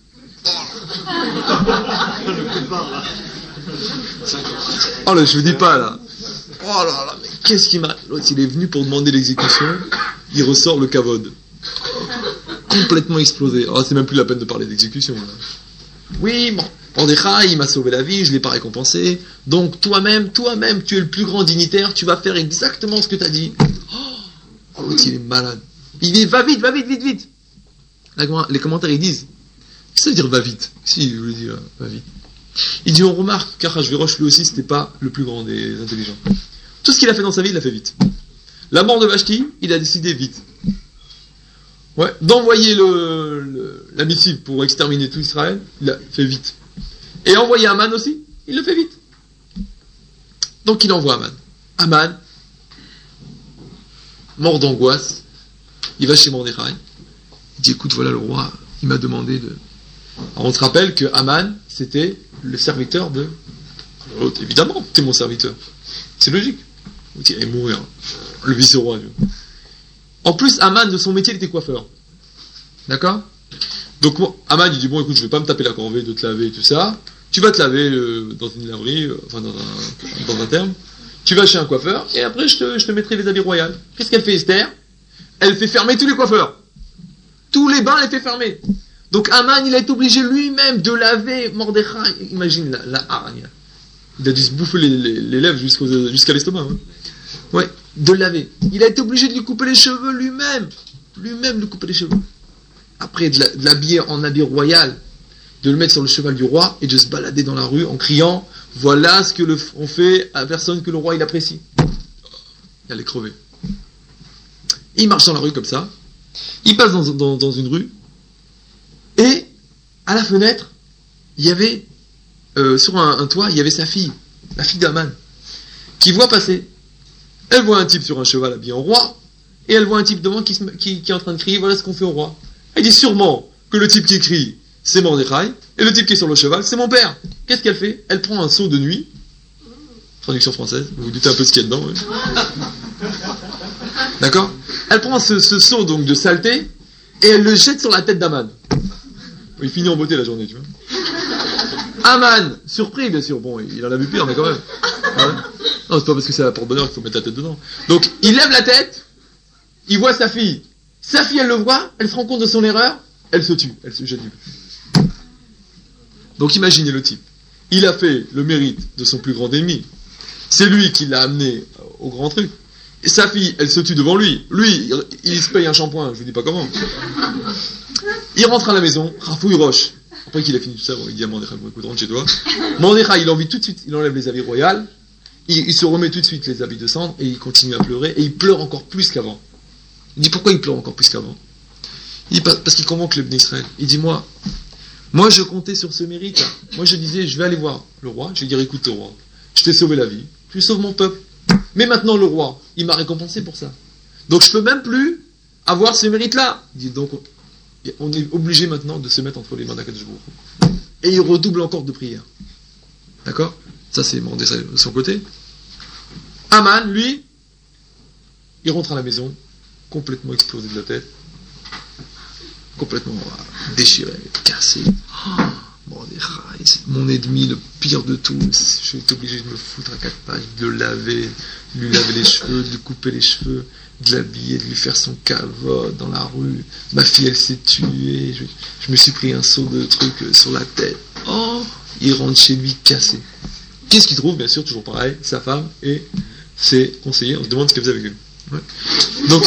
Oh là, je vous dis pas là. Oh là là, mais qu'est-ce qui m'a... L'autre, il est venu pour demander l'exécution, il ressort le kavod. Complètement explosé. Oh, c'est même plus la peine de parler d'exécution là. Oui, bon, Mordechai, il m'a sauvé la vie, je l'ai pas récompensé. Donc toi-même, tu es le plus grand dignitaire, tu vas faire exactement ce que tu as dit. Oh, l'autre, il est malade. Il dit, va vite. Les commentaires, ils disent, qu'est-ce que ça veut dire va vite? Si, il voulait dire, va vite. Il dit, on remarque qu'Achashverosh, lui aussi, c'était pas le plus grand des intelligents. Tout ce qu'il a fait dans sa vie, il l'a fait vite. La mort de Vashti, il a décidé vite. Ouais, d'envoyer la missive pour exterminer tout Israël, il l'a fait vite. Et envoyer Aman aussi, il le fait vite. Donc il envoie Aman. Aman, mort d'angoisse, il va chez Mordechai. Il dit, écoute, voilà le roi, il m'a demandé de... Alors on te rappelle que Aman, c'était le serviteur de... l'autre. Évidemment, t'es mon serviteur. C'est logique. Il allait mourir. Le vice-roi. En plus, Aman, de son métier, il était coiffeur. D'accord? Donc Aman il dit bon écoute je vais pas me taper la corvée de te laver et tout ça, tu vas te laver dans une laverie, enfin dans un terme, tu vas chez un coiffeur et après je te mettrai les habits royaux. Qu'est-ce qu'elle fait Esther? Elle fait fermer tous les coiffeurs. Tous les bains elle fait fermer. Donc Aman il a été obligé lui-même de laver Mordechai. Imagine la hargne. Il a dû se bouffer les lèvres jusqu'à l'estomac. Hein. Ouais, de le laver. Il a été obligé de lui couper les cheveux lui-même. Lui-même lui couper les cheveux. Après, de l'habiller en habit royal, de le mettre sur le cheval du roi et de se balader dans la rue en criant « Voilà ce que on fait à personne que le roi il apprécie. » Il allait crever. Il marche dans la rue comme ça. Il passe dans une rue. Et, à la fenêtre, il y avait, sur un toit, il y avait sa fille, la fille d'Aman, qui voit passer. Elle voit un type sur un cheval habillé en roi, et elle voit un type devant qui est en train de crier « Voilà ce qu'on fait au roi. » Elle dit sûrement que le type qui crie, c'est Mordechai, et le type qui est sur le cheval, c'est mon père. Qu'est-ce qu'elle fait? Elle prend un seau de nuit, traduction française, vous vous doutez un peu ce qu'il y a dedans. Oui. D'accord? Elle prend ce seau donc de saleté, et elle le jette sur la tête d'Aman. Il finit en beauté la journée, tu vois. Aman, surpris bien sûr, bon, il en a vu pire, mais quand même. Ouais. Non, c'est pas parce que c'est la porte-bonheur qu'il faut mettre la tête dedans. Donc, il lève la tête, il voit sa fille. Sa fille, elle le voit, elle se rend compte de son erreur, elle se tue, elle se jette du but. Donc imaginez le type. Il a fait le mérite de son plus grand ennemi. C'est lui qui l'a amené au grand truc. Et sa fille, elle se tue devant lui. Lui, il se paye un shampoing, je vous dis pas comment. Il rentre à la maison, rafouille roche. Après qu'il a fini tout ça, bon, il dit à Mordechai, bon écoute, rentre chez toi. Mordechai, il envie tout de suite, il enlève les habits royaux, il se remet tout de suite les habits de cendre, et il continue à pleurer, et il pleure encore plus qu'avant. Il dit pourquoi il pleure encore plus qu'avant? Il dit parce qu'il convoque le Bnei Israël. Il dit moi je comptais sur ce mérite. Moi je disais je vais aller voir le roi, je vais dire écoute roi, je t'ai sauvé la vie, tu sauves mon peuple. Mais maintenant le roi, il m'a récompensé pour ça. Donc je peux même plus avoir ce mérite-là. Il dit donc on est obligé maintenant de se mettre entre les mains d'Akadosh Baruch Hu. Et il redouble encore de prière. D'accord? Ça c'est Mordechai de son côté. Aman, lui, il rentre à la maison, complètement explosé de la tête, complètement déchiré, cassé. Mordechai, c'est mon ennemi, le pire de tous. Je vais être obligé de me foutre à 4 pattes, de le laver, de lui laver les cheveux, de lui couper les cheveux, de l'habiller, de lui faire son cavote dans la rue. Ma fille, elle s'est tuée. Je me suis pris un seau de trucs sur la tête. Oh, il rentre chez lui cassé. Qu'est-ce qu'il trouve? Bien sûr, toujours pareil, sa femme et ses conseillers. On se demande ce qu'elle faisait avec eux. Ouais. Donc,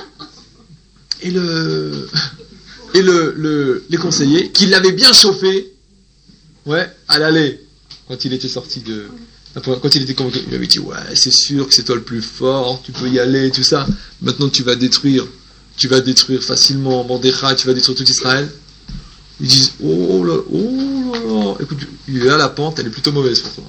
les conseillers, qui l'avaient bien chauffé, ouais, à l'aller, quand il était sorti quand il était convoqué, il lui avait dit, ouais, c'est sûr que c'est toi le plus fort, tu peux y aller, tout ça. Maintenant, tu vas détruire facilement Mordechai, tu vas détruire tout Israël. Ils disent, oh là, écoute, il est là, la pente, elle est plutôt mauvaise pour toi.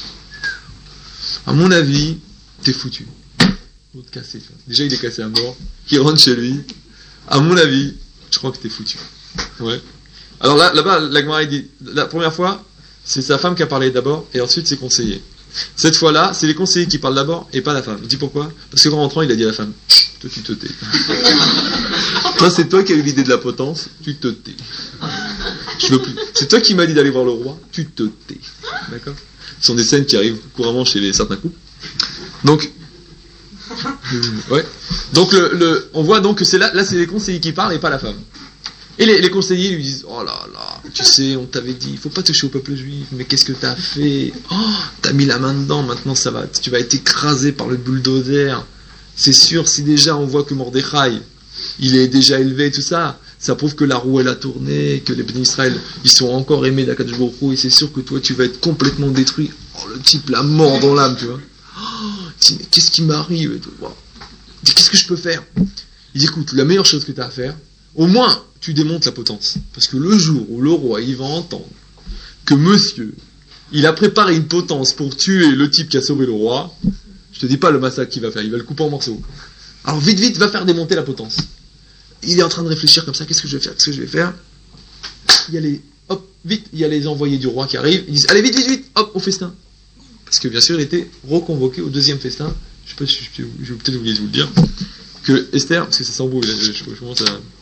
À mon avis, t'es foutu. L'autre cassé, tu vois. Déjà, il est cassé à mort. Il rentre chez lui. À mon avis, je crois que t'es foutu. Ouais. Alors là-bas, la Gemara dit, la première fois, c'est sa femme qui a parlé d'abord, et ensuite ses conseillers. Cette fois-là, c'est les conseillers qui parlent d'abord, et pas la femme. Il dit pourquoi? Parce qu'en rentrant, il a dit à la femme, toi, tu te tais. Toi, c'est toi qui as eu l'idée de la potence, tu te tais. Je veux plus. C'est toi qui m'as dit d'aller voir le roi, tu te tais. D'accord? Ce sont des scènes qui arrivent couramment chez certains couples. Donc, ouais. Donc on voit donc que c'est là c'est les conseillers qui parlent et pas la femme. Et les conseillers lui disent, oh là là, tu sais, on t'avait dit, il faut pas toucher au peuple juif, mais qu'est-ce que t'as fait? Oh, t'as mis la main dedans, maintenant tu vas être écrasé par le bulldozer. C'est sûr, si déjà on voit que Mordechai, il est déjà élevé et tout ça, ça prouve que la roue elle a tourné, que les Bnei Israël, ils sont encore aimés d'Akadosh Baruch Hu, et c'est sûr que toi tu vas être complètement détruit. Oh, le type la mort dans l'âme, tu vois. Oh, il dit, mais qu'est-ce qui m'arrive? Il dit, qu'est-ce que je peux faire? Il dit, écoute, la meilleure chose que tu as à faire, au moins, tu démontes la potence. Parce que le jour où le roi, il va entendre que monsieur, il a préparé une potence pour tuer le type qui a sauvé le roi, je te dis pas le massacre qu'il va faire, il va le couper en morceaux. Alors vite, va faire démonter la potence. Il est en train de réfléchir comme ça, qu'est-ce que je vais faire? Il y a les envoyés du roi qui arrivent, ils disent, allez vite, hop, au festin. Parce que bien sûr, il était reconvoqué au deuxième festin. Je vais peut-être oublier de vous le dire. Que Esther, parce que ça s'embrouille là, je commence à...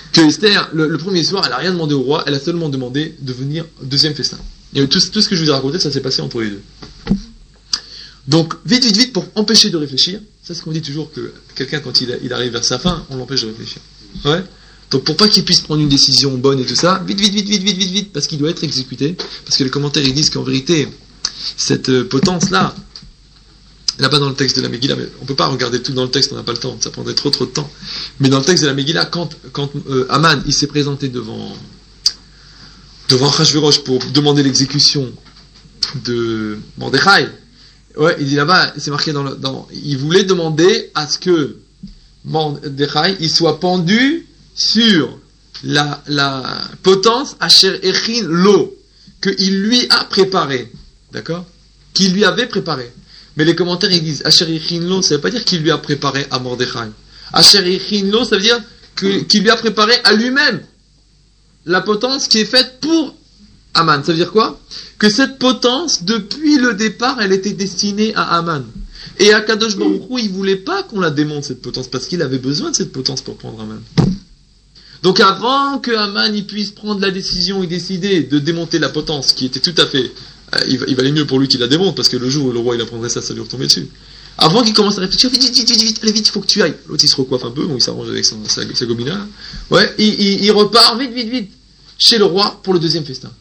Que Esther, le premier soir, elle n'a rien demandé au roi, elle a seulement demandé de venir au deuxième festin. Et tout ce que je vous ai raconté, ça s'est passé entre les deux. Donc, vite, pour empêcher de réfléchir, ça c'est ce qu'on dit toujours que quelqu'un, quand il arrive vers sa fin, on l'empêche de réfléchir. Ouais. Donc, pour pas qu'il puisse prendre une décision bonne et tout ça, vite, parce qu'il doit être exécuté. Parce que les commentaires, ils disent qu'en vérité, cette potence-là, elle n'a pas dans le texte de la Megillah, mais on ne peut pas regarder tout dans le texte, on n'a pas le temps, ça prendrait trop de temps. Mais dans le texte de la Megillah, quand Haman, il s'est présenté devant Achashverosh pour demander l'exécution de Mordechai, ouais, il dit là-bas, c'est marqué il voulait demander à ce que Mordechai, il soit pendu sur la potence Asher Echin Lo, qu'il lui a préparé, d'accord? Qu'il lui avait préparé. Mais les commentaires, ils disent Asher Echin Lo, ça ne veut pas dire qu'il lui a préparé à Mordechai. Asher Echin Lo, ça veut dire qu'il lui a préparé à lui-même la potence qui est faite pour Haman. Ça veut dire quoi? Que cette potence, depuis le départ, elle était destinée à Haman. Et Akadosh Baruch Hu, il ne voulait pas qu'on la démonte, cette potence, parce qu'il avait besoin de cette potence pour prendre Haman. Donc avant que Haman il puisse prendre la décision et décider de démonter la potence, qui était tout à fait... il valait mieux pour lui qu'il la démonte, parce que le jour où le roi il apprendrait ça lui retomber dessus. Avant qu'il commence à réfléchir, vite, allez vite, il faut que tu ailles. L'autre il se recoiffe un peu, bon il s'arrange avec sa gomina. Ouais, il repart vite, chez le roi pour le deuxième festin.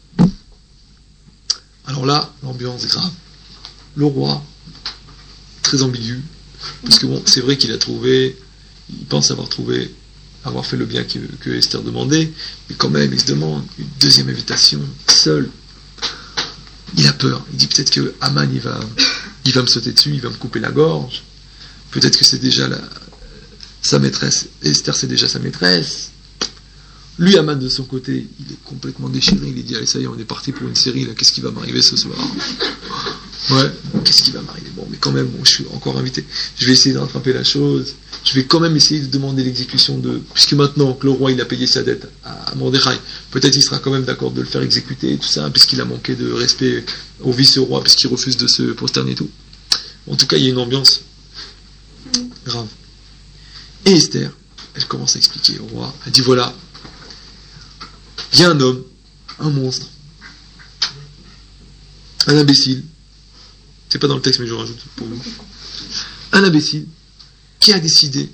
Alors là, l'ambiance est grave. Le roi, très ambigu, parce que bon, c'est vrai qu'il pense avoir fait le bien que Esther demandait, mais quand même, il se demande une deuxième invitation, seul. Il a peur. Il dit peut-être que Haman, il va me sauter dessus, il va me couper la gorge. Peut-être que c'est déjà sa maîtresse. Esther, c'est déjà sa maîtresse. Lui, Haman, de son côté, il est complètement déchiré. Il dit, allez, ça y est, on est parti pour une série, là. Qu'est-ce qui va m'arriver ce soir? Ouais, qu'est-ce qui va m'arriver? Bon, mais quand même, je suis encore invité. Je vais essayer de rattraper la chose. Je vais quand même essayer de demander l'exécution puisque maintenant que le roi, il a payé sa dette à Mordechai, peut-être il sera quand même d'accord de le faire exécuter et tout ça, puisqu'il a manqué de respect au vice-roi, puisqu'il refuse de se prosterner et tout. En tout cas, il y a une ambiance grave. Et Esther, elle commence à expliquer au roi. Elle dit, voilà, il y a un homme, un monstre, un imbécile, c'est pas dans le texte mais je rajoute pour vous, un imbécile qui a décidé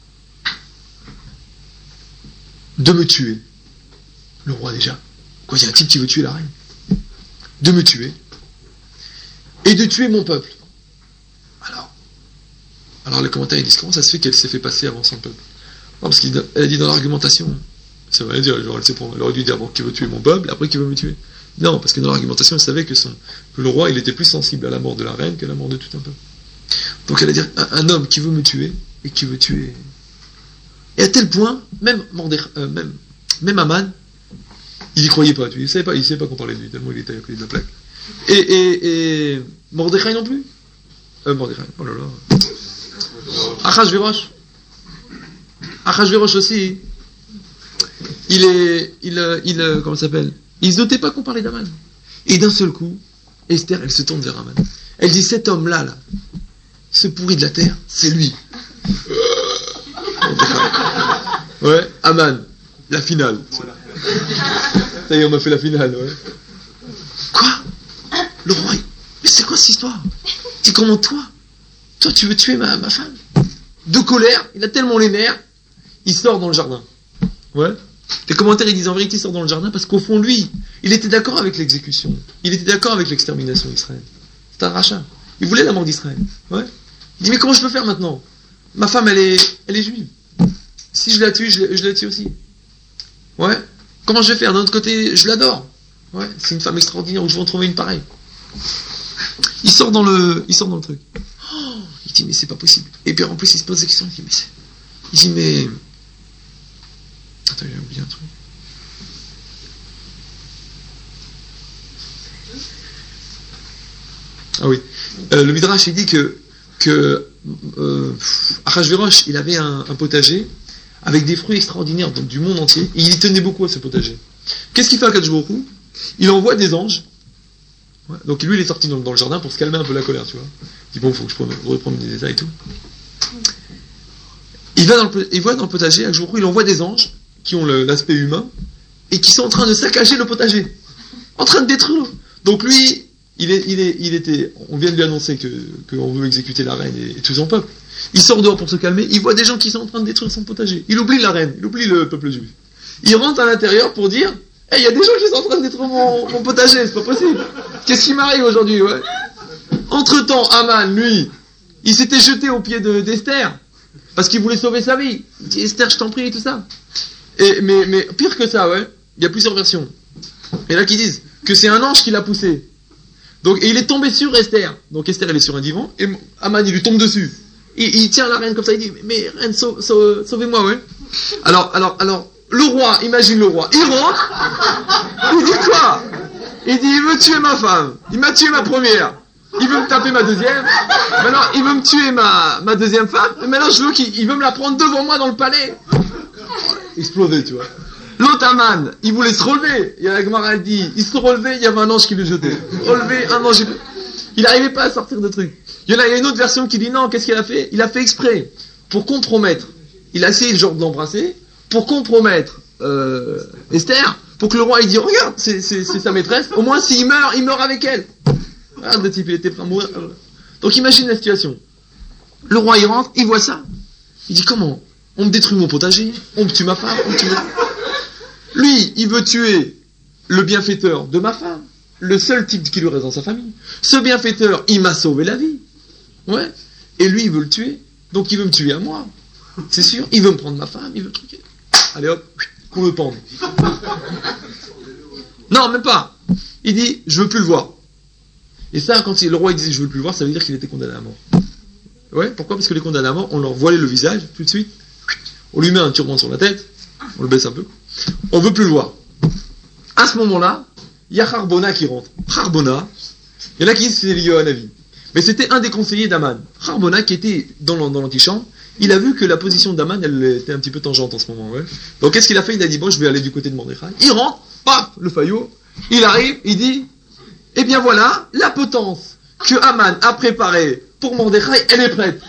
de me tuer. Le roi déjà. Quoi, il y a un type qui veut tuer la reine. De me tuer. Et de tuer mon peuple. Alors les commentaires ils disent, comment ça se fait qu'elle s'est fait passer avant son peuple? Non, parce qu'elle a dit dans l'argumentation, ça veut rien dire, genre, elle aurait dû dire qu'il veut tuer mon peuple, après qu'il veut me tuer. Non, parce que dans l'argumentation, elle savait que le roi, il était plus sensible à la mort de la reine qu'à la mort de tout un peuple. Donc elle a dit, un homme qui veut me tuer, et qui veut tuer... Et à tel point, même Haman, il y croyait pas, il savait pas qu'on parlait de lui, tellement il était à côté de la plaque. Et Mordechai non plus. Mordechai, oh là là. Achashverosh aussi, comment ça s'appelle? Il se doutait pas qu'on parlait d'Haman. Et d'un seul coup, Esther, elle se tourne vers Haman. Elle dit, cet homme-là, ce pourri de la terre, c'est lui. Ouais, Haman, la finale. Ça y est, on m'a fait la finale, ouais. Quoi? Le roi, mais c'est quoi cette histoire? C'est comment toi, tu veux tuer ma femme? De colère, il a tellement les nerfs, il sort dans le jardin. Ouais. Les commentaires, ils disent en vérité, il sort dans le jardin parce qu'au fond, lui, il était d'accord avec l'exécution. Il était d'accord avec l'extermination d'Israël. C'est un rachat. Il voulait la mort d'Israël. Ouais. Il dit, mais comment je peux faire maintenant? Ma femme, elle est juive. Si je la tue, je la tue aussi. Ouais. Comment je vais faire? D'un autre côté, je l'adore. Ouais. C'est une femme extraordinaire où je vais en trouver une pareille. Il sort dans le truc. Oh, il dit, mais c'est pas possible. Et puis en plus, il se pose des questions. Il dit, mais... Attends, j'ai oublié un truc. Ah oui. Le Midrash, il dit que Achashverosh, il avait un potager avec des fruits extraordinaires donc, du monde entier, et il y tenait beaucoup à ce potager. Qu'est-ce qu'il fait à Akadosh Baruch Hu? Il envoie des anges. Ouais. Donc lui, il est sorti dans le jardin pour se calmer un peu la colère, tu vois. Il dit, bon, il faut que je reprenne des détails et tout. Il va dans le potager, Akadosh Baruch Hu, il envoie des anges qui ont l'aspect humain et qui sont en train de saccager le potager, en train de détruire. Donc lui, il était, on vient de lui annoncer qu'on veut exécuter la reine et tout son peuple. Il sort dehors pour se calmer, il voit des gens qui sont en train de détruire son potager. Il oublie la reine, il oublie le peuple juif. Il rentre à l'intérieur pour dire, il y a des gens qui sont en train de détruire mon potager, c'est pas possible. Qu'est-ce qui m'arrive aujourd'hui, ouais? Entre-temps, Aman, lui, il s'était jeté aux pieds d'Esther, parce qu'il voulait sauver sa vie. Il dit, Esther, je t'en prie, et tout ça. Mais pire que ça, ouais, il y a plusieurs versions. Et là, qui disent que c'est un ange qui l'a poussé. Donc, et il est tombé sur Esther. Donc Esther, elle est sur un divan, et Aman, il lui tombe dessus. Il tient la reine comme ça, il dit, mais reine, sauvez-moi, ouais. Alors, le roi, imagine le roi, il rentre, il dit quoi? Il dit, il veut tuer ma femme, il m'a tué ma première, il veut me taper ma deuxième, maintenant il veut me tuer ma deuxième femme, et maintenant je veux qu'il veut me la prendre devant moi dans le palais. Explosé, tu vois. L'autre Aman, il voulait se relever, il y a la Gemara, elle dit, il se relevait, il y avait un ange qui le jetait. Relevé, un ange, il n'arrivait pas à sortir de truc. Il y a une autre version qui dit non, qu'est-ce qu'il a fait? Il a fait exprès, pour compromettre. Il a essayé genre de l'embrasser, pour compromettre Esther, pour que le roi il dit regarde, c'est sa maîtresse, au moins s'il meurt, il meurt avec elle. Ah, le type il était prêt à mourir. Donc imagine la situation. Le roi il rentre, il voit ça. Il dit comment? On me détruit mon potager, on me tue ma femme, on me tue Lui, il veut tuer le bienfaiteur de ma femme, le seul type qui lui reste dans sa famille. Ce bienfaiteur, il m'a sauvé la vie. Ouais. Et lui, il veut le tuer. Donc il veut me tuer à moi. C'est sûr, il veut me prendre ma femme, il veut le truquer. Allez hop, qu'on le pende. Non, même pas. Il dit, je veux plus le voir. Et ça, quand le roi il disait, je veux plus le voir, ça veut dire qu'il était condamné à mort. Ouais, pourquoi? Parce que les condamnés à mort, on leur voilait le visage, tout de suite. On lui met un turban sur la tête, on le baisse un peu. On veut plus le voir. À ce moment-là, il y a Harbona qui rentre. Harbona, il y en a qui disent que c'est lié à la vie. Mais c'était un des conseillers d'Aman. Harbona, qui était dans l'antichambre, il a vu que la position d'Aman, elle était un petit peu tangente en ce moment. Ouais. Donc qu'est-ce qu'il a fait? Il a dit, bon, je vais aller du côté de Mordechai. Il rentre, paf, le faillot, il arrive, il dit, eh bien voilà, la potence que Aman a préparée pour Mordechai, elle est prête.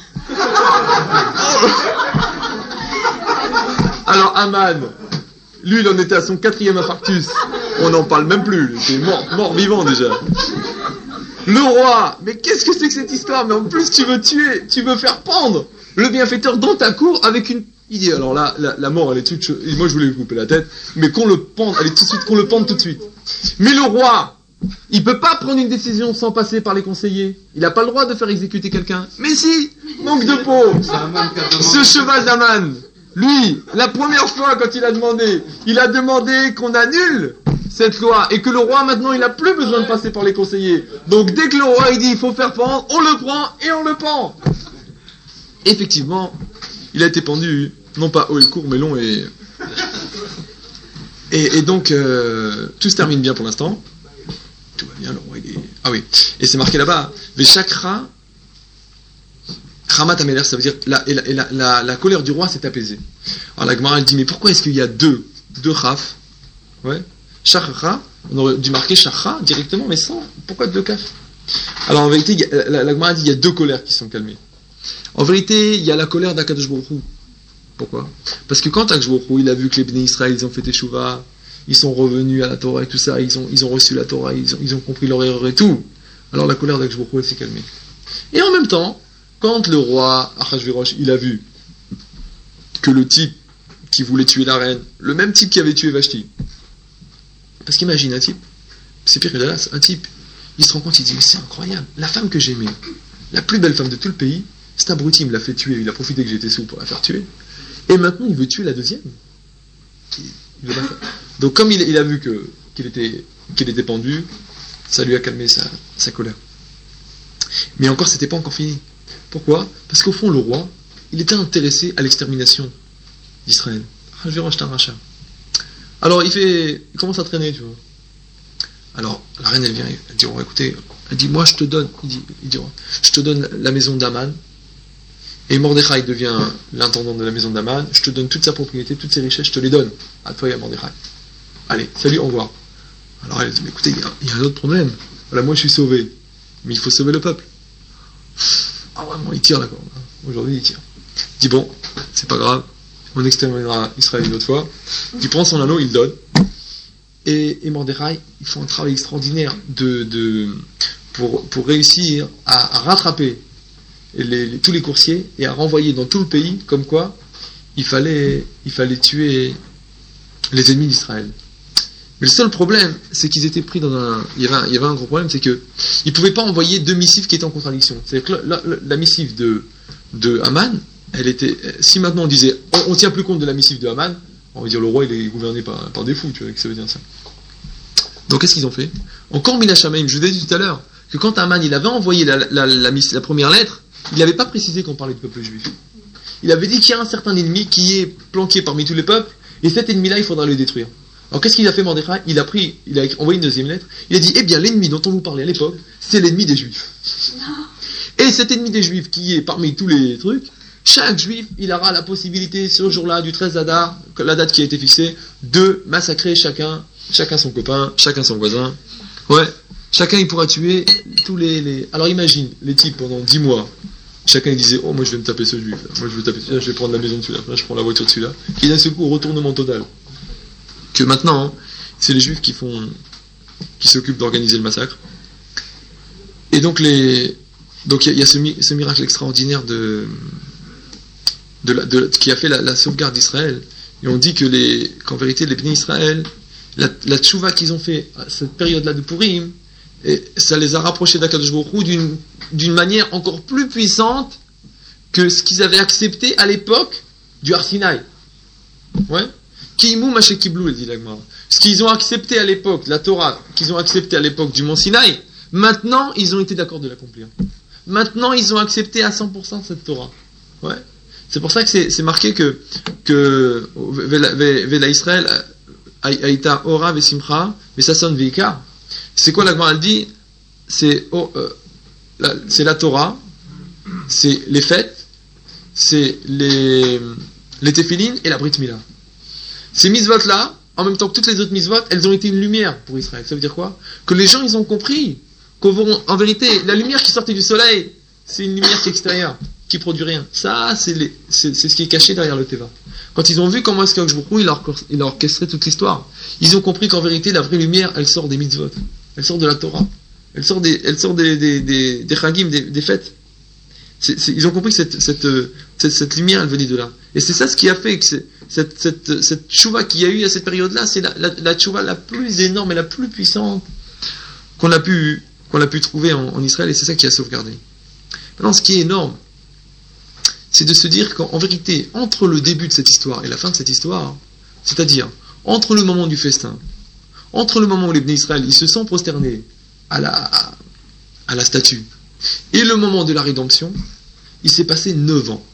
Alors Aman, lui, il en était à son 4e infarctus. On n'en parle même plus, il était mort vivant déjà. Le roi, mais qu'est-ce que c'est que cette histoire? Mais en plus, tu veux faire pendre le bienfaiteur dans ta cour avec une... Il dit, alors là, la mort, elle est toute... Moi, je voulais lui couper la tête, mais qu'on le pende, elle est tout de suite, qu'on le pende tout de suite. Mais le roi, il peut pas prendre une décision sans passer par les conseillers. Il n'a pas le droit de faire exécuter quelqu'un. Mais si, manque de peau. Ce cheval d'Aman, lui, la première fois quand il a demandé qu'on annule cette loi, et que le roi, maintenant, il n'a plus besoin de passer par les conseillers. Donc, dès que le roi, il dit, il faut faire pendre, on le prend et on le pend. Effectivement, il a été pendu, non pas haut et court, mais long et donc, tout se termine bien pour l'instant. Tout va bien, le roi, il est... Ah oui, et c'est marqué là-bas, Veshakra, Ramat Ameler, ça veut dire, la colère du roi s'est apaisée. Alors, la Gemara, elle dit, mais pourquoi est-ce qu'il y a deux Chaf? Ouais. Shachra, on aurait dû marquer Shachra directement, mais sans. Pourquoi deux kaf? Alors en vérité, la Gemara dit il y a deux colères qui sont calmées. En vérité, il y a la colère d'Akadosh Baruch Hu. Pourquoi? Parce que quand Akadosh Baruch Hu, il a vu que les Bnei Israël, ils ont fait Teshuvah, ils sont revenus à la Torah et tout ça, ils ont reçu la Torah, ils ont compris leur erreur et tout. Alors la colère d'Akadosh Baruch Hu, elle s'est calmée. Et en même temps, quand le roi Achashverosh, il a vu que le type qui voulait tuer la reine, le même type qui avait tué Vashti, parce qu'imagine un type, c'est pire que Dallas, un type, il se rend compte, il dit, mais c'est incroyable, la femme que j'aimais, la plus belle femme de tout le pays, c'est abruti, il me l'a fait tuer, il a profité que j'étais sous pour la faire tuer, et maintenant il veut tuer la deuxième. Donc comme il a vu qu'il était pendu, ça lui a calmé sa colère. Mais encore, c'était pas encore fini. Pourquoi? Parce qu'au fond, le roi, il était intéressé à l'extermination d'Israël. Je vais racheter un rachat. Alors il commence à traîner, tu vois. Alors la reine elle vient, elle dit, oh, écoutez, elle dit, moi je te donne, il dit, je te donne la maison d'Aman, et Mordechai devient l'intendant de la maison d'Aman, je te donne toute sa propriété, toutes ses richesses, je te les donne, à toi et à Mordechai. Allez, salut, au revoir. Alors elle dit, mais écoutez, il y a un autre problème. Voilà, moi je suis sauvé, mais il faut sauver le peuple. Ah vraiment, il tire là, quoi. Aujourd'hui il tire. Il dit, bon, c'est pas grave, on exterminera Israël une autre fois. Il prend son anneau, il donne. Et Mordechai, ils font un travail extraordinaire pour réussir à rattraper tous les coursiers et à renvoyer dans tout le pays, comme quoi il fallait tuer les ennemis d'Israël. Mais le seul problème, c'est qu'ils étaient pris il y avait un gros problème, c'est qu'ils ne pouvaient pas envoyer deux missives qui étaient en contradiction. C'est-à-dire que la missive de Haman, si maintenant on disait on tient plus compte de la missive de Haman, on va dire le roi il est gouverné par des fous, tu vois, que ça veut dire ça. Donc qu'est-ce qu'ils ont fait? Encore Minashamaim, je vous ai dit tout à l'heure que quand Haman il avait envoyé la première lettre, il n'avait pas précisé qu'on parlait du peuple juif. Il avait dit qu'il y a un certain ennemi qui est planqué parmi tous les peuples, et cet ennemi-là il faudra le détruire. Alors qu'est-ce qu'il a fait Mordechai? Il a envoyé une deuxième lettre, il a dit eh bien l'ennemi dont on vous parlait à l'époque, c'est l'ennemi des juifs. Et cet ennemi des juifs qui est parmi tous les trucs, chaque juif, il aura la possibilité, ce jour-là, du 13 Adar, la date qui a été fixée, de massacrer chacun son copain, chacun son voisin. Ouais, chacun il pourra tuer tous les... Alors imagine, les types pendant 10 mois, chacun il disait, oh moi je vais me taper ce juif, moi je vais taper celui-là, je vais prendre la maison de celui-là, là je prends la voiture de celui-là, qui d'un seul coup au retournement total. Que maintenant, hein, c'est les juifs qui s'occupent d'organiser le massacre. Et donc il y a ce miracle extraordinaire qui a fait la sauvegarde d'Israël. Et on dit qu'en vérité, les bénis Israël, la tchouva qu'ils ont fait à cette période-là de Purim, et ça les a rapprochés d'Akadosh Baruch Hu d'une manière encore plus puissante que ce qu'ils avaient accepté à l'époque du Har Sinaï. Ouais. Kiimu Mashe Kiblou, dit la Gemara. Ce qu'ils ont accepté à l'époque, la Torah, qu'ils ont accepté à l'époque du Mont Sinaï, maintenant, ils ont été d'accord de l'accomplir. Maintenant, ils ont accepté à 100% cette Torah. Ouais. C'est pour ça que c'est marqué que Vela Israël Aïta Ora Vesimcha Vesason Veika. C'est quoi la Gemara elle dit? C'est la Torah, c'est les fêtes, c'est les téphilines et la Brit Mila. Ces mitzvot-là, en même temps que toutes les autres mitzvot, elles ont été une lumière pour Israël. Ça veut dire quoi? Que les gens, ils ont compris qu'en vérité, la lumière qui sortait du soleil, c'est une lumière qui est extérieure, qui produit rien. Ça, c'est ce qui est caché derrière le Teva. Quand ils ont vu comment est-ce qu'Akadosh Baruch Hu, il a orchestré toute l'histoire, ils ont compris qu'en vérité, la vraie lumière, elle sort des mitzvot. Elle sort de la Torah. Elle sort des chagim, des fêtes. Ils ont compris que cette lumière, elle venait de là. Et c'est ça ce qui a fait que cette tchouva qu'il y a eu à cette période-là, c'est la tchouva la plus énorme et la plus puissante qu'on a pu trouver en Israël, et c'est ça qui a sauvegardé. Maintenant, ce qui est énorme, c'est de se dire qu'en vérité, entre le début de cette histoire et la fin de cette histoire, c'est-à-dire entre le moment du festin, entre le moment où les Bnei Israël ils se sont prosternés à la statue, et le moment de la rédemption, il s'est passé 9 ans.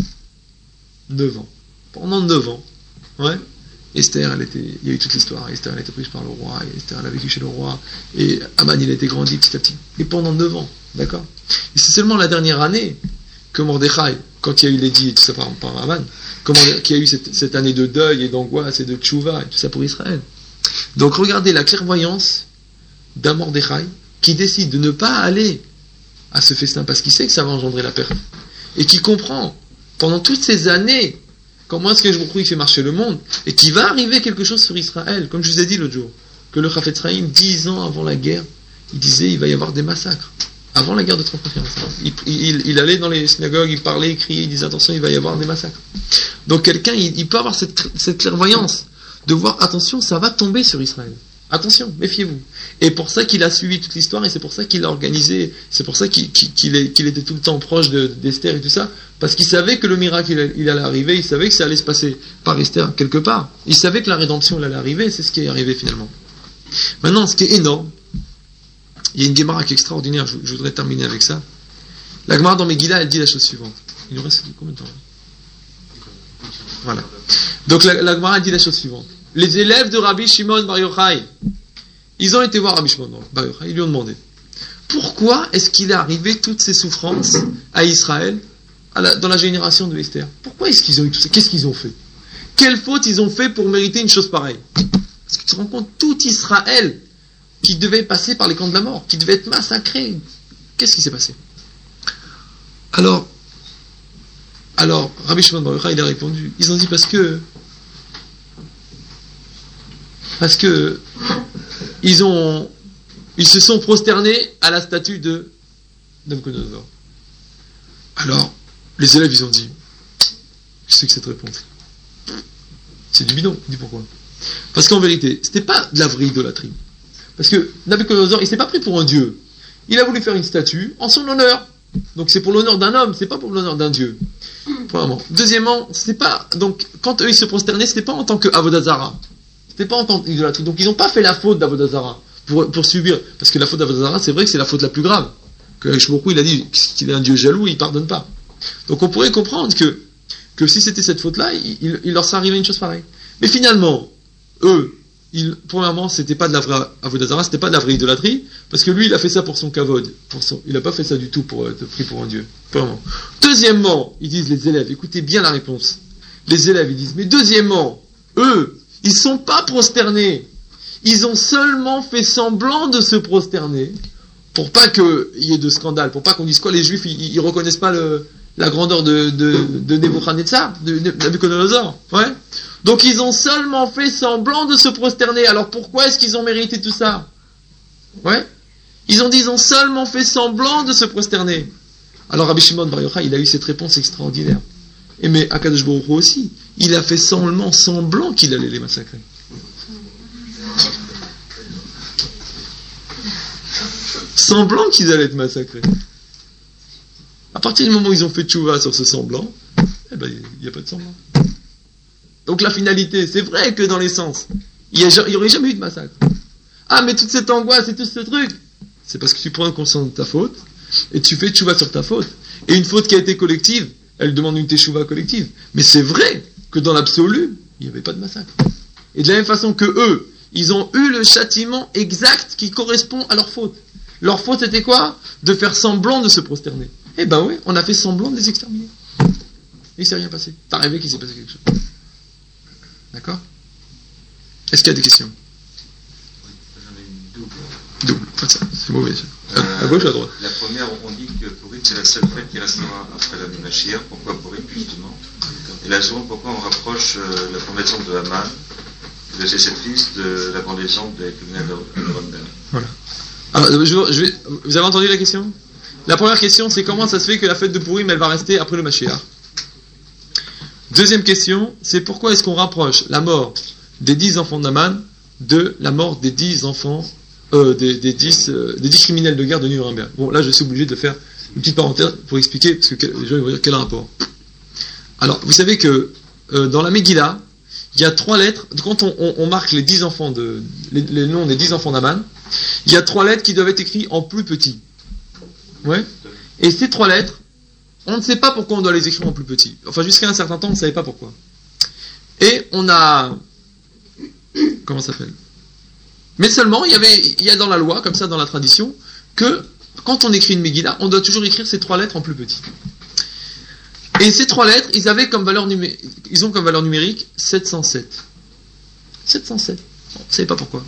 9 ans. Pendant 9 ans. Ouais. Esther, il y a eu toute l'histoire. Esther, elle a été prise par le roi. Et Esther, elle a vécu chez le roi. Et Haman, il a été grandi petit à petit. Et pendant 9 ans. D'accord? Et c'est seulement la dernière année que Mordechai, quand il y a eu l'édit et tout ça par Haman, qu'il y a eu cette année de deuil et d'angoisse et de tchouva et tout ça pour Israël. Donc regardez la clairvoyance d'un Mordechai qui décide de ne pas aller à ce festin parce qu'il sait que ça va engendrer la perte. Et qui comprend pendant toutes ces années comment est-ce que je vous fait marcher le monde et qu'il va arriver quelque chose sur Israël, comme je vous ai dit l'autre jour, que le Chafetz Chaim, 10 ans avant la guerre, il disait il va y avoir des massacres. Avant la guerre de 39, il allait dans les synagogues, il parlait, il criait, il disait attention, il va y avoir des massacres. Donc quelqu'un, il peut avoir cette clairvoyance de voir attention, ça va tomber sur Israël. Attention, méfiez-vous. Et pour ça qu'il a suivi toute l'histoire, et c'est pour ça qu'il a organisé, c'est pour ça qu'il était tout le temps proche d'Esther et tout ça, parce qu'il savait que le miracle il allait arriver, il savait que ça allait se passer par Esther quelque part. Il savait que la rédemption elle allait arriver, c'est ce qui est arrivé finalement. Maintenant, ce qui est énorme, il y a une Gemara qui est extraordinaire, je voudrais terminer avec ça. La Gemara dans Megillah, elle dit la chose suivante. Il nous reste combien de temps? Voilà. Donc la Gemara dit la chose suivante. Les élèves de Rabbi Shimon Bar Yochai, ils ont été voir Rabbi Shimon Bar Yochai, ils lui ont demandé pourquoi est-ce qu'il est arrivé toutes ces souffrances à Israël dans la génération de Esther? Pourquoi est-ce qu'ils ont eu tout ça? Qu'est-ce qu'ils ont fait? Quelle faute ils ont fait pour mériter une chose pareille? Parce que tu te rends compte, tout Israël qui devait passer par les camps de la mort, qui devait être massacré, qu'est-ce qui s'est passé? Alors, Alors, Rabbi Shimon Bar Yochai, il a répondu, ils ont dit parce que ils se sont prosternés à la statue de Nabucodonosor. Alors, les élèves, ils ont dit, je sais que cette réponse, c'est du bidon. Dis pourquoi? Parce qu'en vérité, c'était pas de la vraie idolâtrie. Parce que Nabucodonosor, il s'est pas pris pour un dieu. Il a voulu faire une statue en son honneur. Donc c'est pour l'honneur d'un homme, c'est pas pour l'honneur d'un dieu. Premièrement. Deuxièmement, c'était pas, donc, quand eux ils se prosternaient, c'était pas en tant que Avodazara. C'était pas en tant qu'idolâtrie. Donc ils n'ont pas fait la faute d'Avodazara pour subir. Parce que la faute d'Avodazara, c'est vrai que c'est la faute la plus grave. Que Shmoku, il a dit qu'il est un dieu jaloux, il pardonne pas. Donc on pourrait comprendre que si c'était cette faute-là, il leur serait arrivé une chose pareille. Mais finalement, eux, premièrement, c'était pas de la vraie Avodazara, c'était pas de la vraie idolâtrie, parce que lui, il a fait ça pour son kavod. Il a pas fait ça du tout pour être pris pour un dieu. Premièrement. Deuxièmement, ils disent les élèves, écoutez bien la réponse. Les élèves, ils disent, mais deuxièmement, eux, ils sont pas prosternés. Ils ont seulement fait semblant de se prosterner, pour pas qu'il y ait de scandale, pour pas qu'on dise quoi, les juifs, ils reconnaissent pas la grandeur de Nebuchadnezzar, de Nabucodonosor. Ouais. Donc ils ont seulement fait semblant de se prosterner. Alors pourquoi est-ce qu'ils ont mérité tout ça? Ouais. Ils ont seulement fait semblant de se prosterner. Alors Rabbi Shimon Bar Yochai, il a eu cette réponse extraordinaire. Et mais Akadosh Baruch Hu aussi, il a fait semblant qu'il allait les massacrer. Semblant qu'ils allaient être massacrés. À partir du moment où ils ont fait tchouva sur ce semblant, eh ben, il n'y a pas de semblant. Donc la finalité, c'est vrai que dans l'essence, il n'y aurait jamais eu de massacre. Ah, mais toute cette angoisse et tout ce truc, c'est parce que tu prends conscience de ta faute, et tu fais tchouva sur ta faute. Et une faute qui a été collective, elle demande une teshuva collective. Mais c'est vrai que dans l'absolu, il n'y avait pas de massacre. Et de la même façon que eux, ils ont eu le châtiment exact qui correspond à leur faute. Leur faute c'était quoi? De faire semblant de se prosterner. Eh ben oui, on a fait semblant de les exterminer. Et il s'est rien passé. T'as rêvé qu'il s'est passé quelque chose. D'accord? Est-ce qu'il y a des questions? J'en ai une double. Double, faites ça, c'est mauvais. À gauche ou à droite? La première, on dit que Purim, c'est la seule fête qui restera après la Mashiach. Pourquoi Purim, justement? Et la seconde, pourquoi on rapproche la pendaison de Haman, de ses 7 fils, de la pendaison des criminels de Rambert? Voilà. Alors, vous avez entendu la question? La première question, c'est comment ça se fait que la fête de Purim, elle va rester après le Mashiach? Deuxième question, c'est pourquoi est-ce qu'on rapproche la mort des 10 enfants d'Aman de la mort des 10 enfants, des 10 criminels de guerre de Nuremberg? Bon, là, je suis obligé de faire une petite parenthèse pour expliquer, parce que les gens vont dire quel rapport. Alors, vous savez que dans la Megillah, il y a 3 lettres. Quand on marque les 10 enfants les noms des 10 enfants d'Aman, il y a 3 lettres qui doivent être écrites en plus petit. Ouais. Et ces 3 lettres, on ne sait pas pourquoi on doit les écrire en plus petit. Enfin, jusqu'à un certain temps, on ne savait pas pourquoi. Et on a... Comment ça s'appelle? Mais seulement, il y a dans la loi, comme ça, dans la tradition, que quand on écrit une Megillah, on doit toujours écrire ces 3 lettres en plus petit. Et ces 3 lettres, ils ont comme valeur numérique 707. 707. On ne savait pas pourquoi.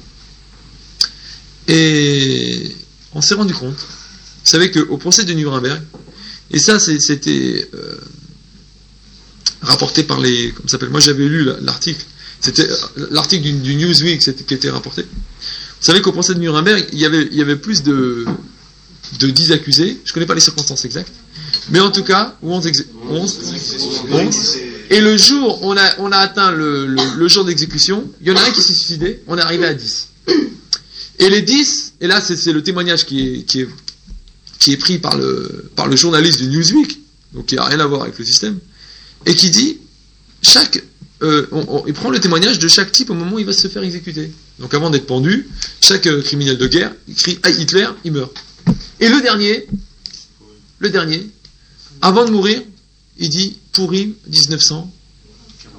Et on s'est rendu compte, vous savez qu'au procès de Nuremberg, et ça c'était rapporté par les... Comment ça s'appelle? Moi j'avais lu l'article, c'était l'article du Newsweek qui était rapporté. Vous savez qu'au procès de Nuremberg, il y avait plus de 10 accusés, je ne connais pas les circonstances exactes, mais en tout cas, 11. Et le jour, on a atteint le jour d'exécution, il y en a un qui s'est suicidé, on est arrivé à 10. Et les 10, et là c'est le témoignage qui est pris par le journaliste du Newsweek, donc qui n'a rien à voir avec le système, et qui dit, il prend le témoignage de chaque type au moment où il va se faire exécuter. Donc avant d'être pendu, chaque criminel de guerre, il crie « Aïe Hitler », il meurt. Et le dernier, avant de mourir, il dit « Purim 1946 ».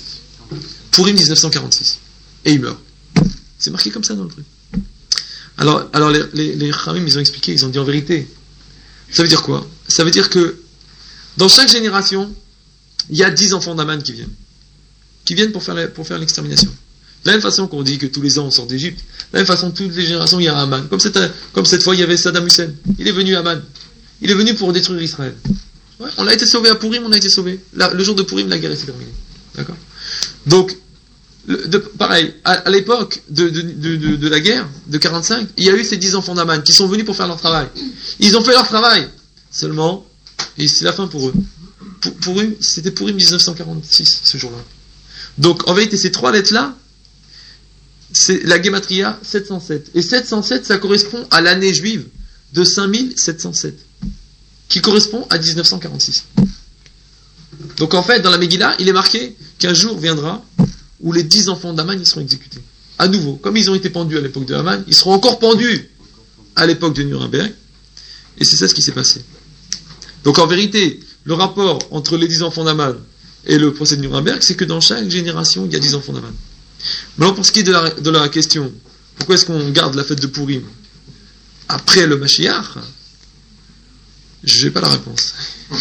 Purim 1946. Et il meurt. C'est marqué comme ça dans le truc. Alors les Khamim, ils ont expliqué, ils ont dit en vérité. Ça veut dire quoi? Ça veut dire que dans chaque génération, il y a 10 enfants d'Aman qui viennent pour faire l'extermination. De la même façon qu'on dit que tous les ans on sort d'Égypte, de la même façon toutes les générations il y a un Aman. Comme cette fois il y avait Saddam Hussein. Il est venu Aman. Il est venu pour détruire Israël. Ouais, on a été sauvé à Purim, on a été sauvé. Le jour de Purim, la guerre est terminée. D'accord? Donc, pareil, à l'époque de la guerre, de 45, il y a eu ces 10 enfants d'Aman qui sont venus pour faire leur travail. Ils ont fait leur travail. Seulement, et c'est la fin pour eux. Pour eux, c'était Purim 1946, ce jour-là. Donc, en vérité, ces 3 lettres-là, c'est la Gematria 707. Et 707, ça correspond à l'année juive de 5707, qui correspond à 1946. Donc, en fait, dans la Megillah, il est marqué qu'un jour viendra où les 10 enfants d'Aman, ils seront exécutés. À nouveau, comme ils ont été pendus à l'époque de Haman, ils seront encore pendus à l'époque de Nuremberg. Et c'est ça ce qui s'est passé. Donc en vérité, le rapport entre les 10 enfants d'Aman et le procès de Nuremberg, c'est que dans chaque génération, il y a 10 enfants d'Aman. Maintenant, pour ce qui est de la question, pourquoi est-ce qu'on garde la fête de Purim après le Mashiach, je n'ai pas la réponse.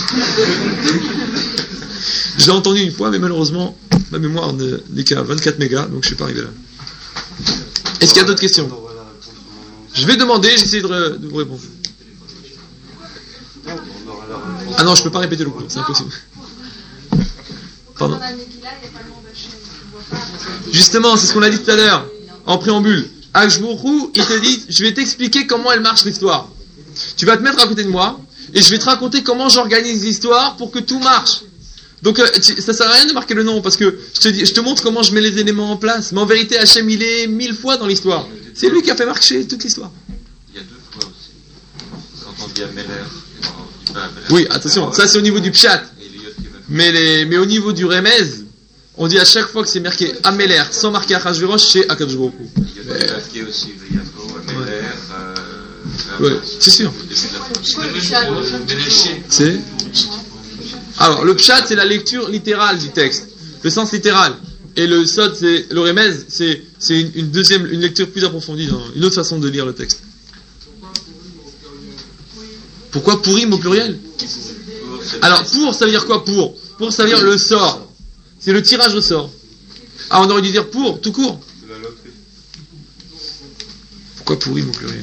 Je l'ai entendu une fois, mais malheureusement, ma mémoire n'est qu'à 24 mégas, donc je ne suis pas arrivé là. Est-ce qu'il y a d'autres questions? Je vais demander, j'essaie de vous répondre. Ah non, je ne peux pas répéter le cours, c'est impossible. Pardon. Justement, c'est ce qu'on a dit tout à l'heure, en préambule. Akshbourou, il te dit, je vais t'expliquer comment elle marche l'histoire. Tu vas te mettre à côté de moi, et je vais te raconter comment j'organise l'histoire pour que tout marche. Donc ça sert à rien de marquer le nom, parce que je te montre comment je mets les éléments en place. Mais en vérité, Hachem, il est 1000 fois dans l'histoire. C'est lui qui a fait marcher toute l'histoire. Il y a 2 fois aussi. Quand on dit Améler, on dit pas Améler. Oui, attention, ça c'est au niveau du Pshat. Mais au niveau du Remez, on dit à chaque fois que c'est marqué Améler, sans marquer Achashverosh, c'est Akadosh Baruch Hu. Il y a marqué aussi Yapo, Améler. Oui, c'est sûr. C'est... Alors, le pshat, c'est la lecture littérale du texte, le sens littéral. Et le sod, c'est le remez, c'est une lecture plus approfondie, une autre façon de lire le texte. Pourquoi Purim au pluriel? Alors, pour, ça veut dire quoi pour? Pour, ça veut dire le sort. C'est le tirage au sort. Ah, on aurait dû dire pour, tout court. Pourquoi Purim au pluriel?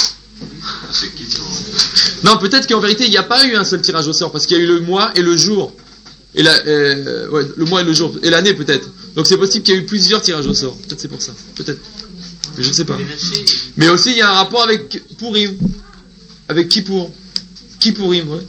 Non, peut-être qu'en vérité, il n'y a pas eu un seul tirage au sort, parce qu'il y a eu le mois et le jour. Et le mois et le jour. Et l'année, peut-être. Donc c'est possible qu'il y ait eu plusieurs tirages au sort. Peut-être c'est pour ça. Peut-être. Mais je ne sais pas. Mais aussi, il y a un rapport avec Purim. Avec Kippour. Kippourim, ouais.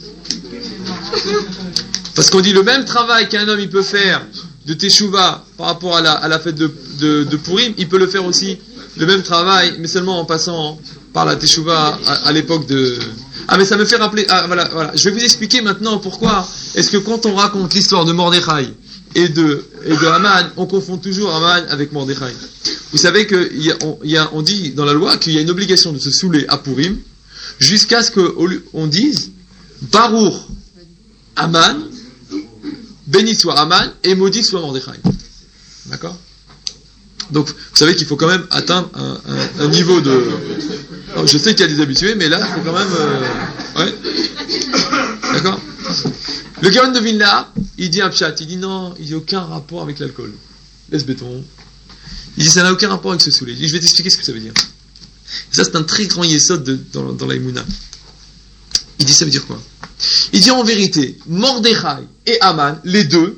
Parce qu'on dit le même travail qu'un homme, il peut faire de Teshuvah par rapport à la fête de Purim, il peut le faire aussi. Le même travail, mais seulement en passant par la Teshuvah à l'époque de... Ah, mais ça me fait rappeler... Ah, voilà. Je vais vous expliquer maintenant pourquoi est-ce que quand on raconte l'histoire de Mordechai et de Haman, on confond toujours Haman avec Mordechai. Vous savez qu'on dit dans la loi qu'il y a une obligation de se saouler à Purim jusqu'à ce qu'on dise Baruch Haman, béni soit Haman et maudit soit Mordechai. D'accord? Donc, vous savez qu'il faut quand même atteindre un niveau de... Alors, je sais qu'il y a des habitués, mais là, c'est quand même... Ouais. D'accord? Le Gaon de Vilna, il dit un pshat, il dit non, il n'y a aucun rapport avec l'alcool. Laisse béton. Il dit ça n'a aucun rapport avec se saouler. Il dit je vais t'expliquer ce que ça veut dire. Et ça, c'est un très grand yesod dans la Emouna. Il dit ça veut dire quoi? Il dit en vérité, Mordechai et Haman, les deux,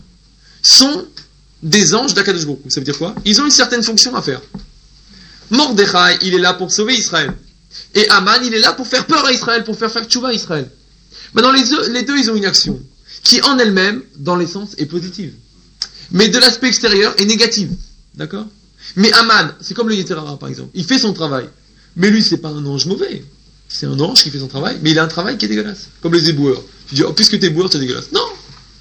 sont des anges d'Akadosh Baruch Hu. Ça veut dire quoi? Ils ont une certaine fonction à faire. Mordechai, il est là pour sauver Israël. Et Haman, il est là pour faire peur à Israël, pour faire tchouva à Israël. Maintenant, les deux, ils ont une action qui, en elle-même, dans l'essence, est positive. Mais de l'aspect extérieur, est négative. D'accord? Mais Haman, c'est comme le Yeterara, par exemple. Il fait son travail. Mais lui, c'est pas un ange mauvais. C'est un ange qui fait son travail, mais il a un travail qui est dégueulasse. Comme les éboueurs. Tu dis, oh, puisque t'es éboueur, c'est dégueulasse. Non!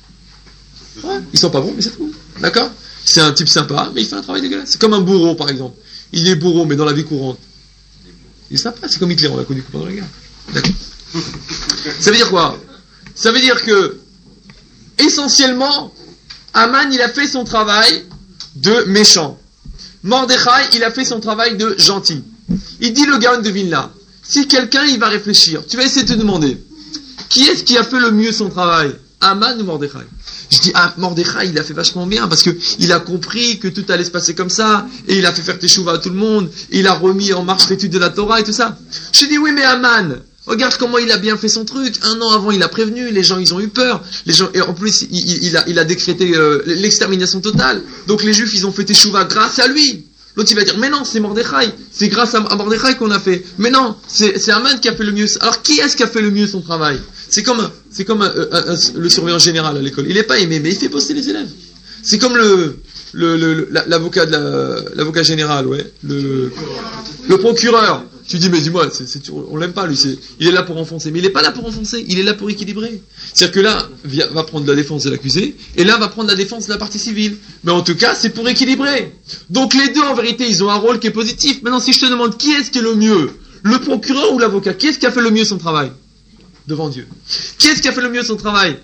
Ouais, ils sont pas bons, mais c'est tout. D'accord? C'est un type sympa, mais il fait un travail dégueulasse. C'est comme un bourreau, par exemple. Il est bourreau, mais dans la vie courante. Il est sympa, c'est comme Hitler, on l'a connu pendant la guerre. D'accord. Ça veut dire quoi? Ça veut dire que, essentiellement, Haman, il a fait son travail de méchant. Mordechai, il a fait son travail de gentil. Il dit le Gaon de Vilna, si quelqu'un, il va réfléchir, tu vas essayer de te demander, qui est-ce qui a fait le mieux son travail? Haman ou Mordechai? Je dis, Mordechai, il a fait vachement bien, parce que il a compris que tout allait se passer comme ça, et il a fait faire teshuvah à tout le monde, et il a remis en marche l'étude de la Torah et tout ça. Je dis, oui, mais Haman, Regarde comment il a bien fait son truc. 1 an avant, il a prévenu. Les gens, ils ont eu peur. Les gens, et en plus, il a décrété l'extermination totale. Donc les Juifs, ils ont fait teshuva grâce à lui. L'autre, il va dire, mais non, c'est Mordechai. C'est grâce à Mordechai qu'on a fait. Mais non, c'est Haman qui a fait le mieux. Alors, qui est-ce qui a fait le mieux son travail? C'est comme le surveillant général à l'école. Il n'est pas aimé, mais il fait bosser les élèves. C'est comme l'avocat l'avocat général, ouais. Le procureur. Tu dis, mais dis-moi, on l'aime pas, lui, il est là pour enfoncer. Mais il n'est pas là pour enfoncer, il est là pour équilibrer. C'est-à-dire que là, va prendre la défense de l'accusé, et là, va prendre la défense de la partie civile. Mais en tout cas, c'est pour équilibrer. Donc les deux, en vérité, ils ont un rôle qui est positif. Maintenant, si je te demande qui est-ce qui est le mieux, le procureur ou l'avocat, qui est-ce qui a fait le mieux son travail? Devant Dieu. Qui est-ce qui a fait le mieux son travail?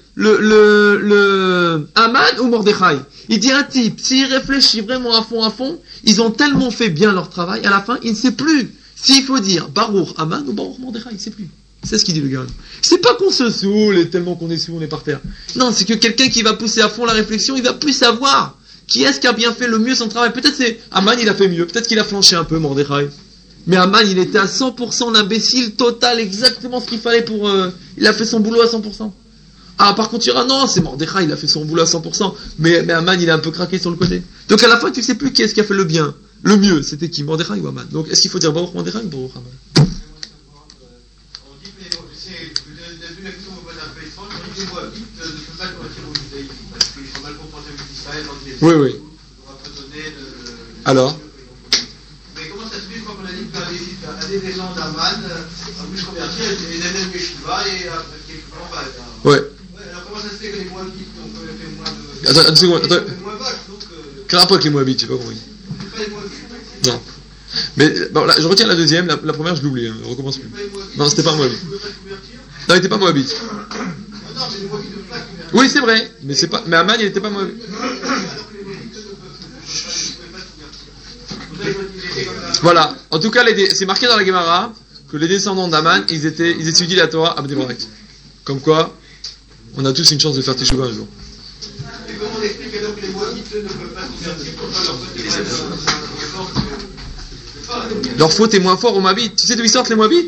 Le Haman ou Mordechai? Il dit un type, s'il réfléchit vraiment à fond, ils ont tellement fait bien leur travail, à la fin, il ne sait plus s'il faut dire Baruch Haman ou Baruch Mordechai, il ne sait plus. C'est ce qu'il dit le gars. C'est pas qu'on se saoule et tellement qu'on est saoul, on est par terre. Non, c'est que quelqu'un qui va pousser à fond la réflexion, il va plus savoir qui est-ce qui a bien fait le mieux son travail. Peut-être c'est Haman, il a fait mieux, peut-être qu'il a flanché un peu Mordechai. Mais Haman, il était à 100% l'imbécile total, exactement ce qu'il fallait pour... il a fait son boulot à 100%. Ah, par contre, tu diras, non, c'est Mordechai, il a fait son boulot à 100%. Mais Haman, il a un peu craqué sur le côté. Donc à la fin, tu ne sais plus qui est-ce qui a fait le bien. Le mieux, c'était qui? Mordechai ou Haman? Donc est-ce qu'il faut dire Baruch Mordechai ou Baruch Haman? On dit, mais c'est une action au bon appellation, on dit les Moabites ne peuvent pas convertir au judaïsme, parce qu'ils sont mal comportés avec Israël dans les... Oui. On va pas donner Alors? Mais comment ça se fait, je crois qu'on a dit qu'un des descendants d'Aman a voulu se convertir, et il a même Yeshiva, et on va... Ouais. Alors comment ça se fait que les Moabites ont fait moins de... Attends, une seconde, attends. Moins vaches, donc... Quel rapport avec les Moabites? Je sais pas compris. C'est pas les Moabites. Non. Mais bon, là, je retiens la deuxième, la première, je l'oublie, on recommence plus. Non, c'était pas un Moabite. Non, il était pas Moabite. Oui, c'est vrai, mais c'est pas. Mais Haman, il était pas Moabite. Voilà. En tout cas, c'est marqué dans la Gemara que les descendants d'Haman, ils étudient la Torah à Bnei Brak. Comme quoi, on a tous une chance de faire teshuva un jour. Et comment on explique alors que les Moabites ne peuvent pas se convertir? Pourquoi leur côté Leur faute est moins fort aux Moabites. Tu sais d'où ils sortent les Moabites?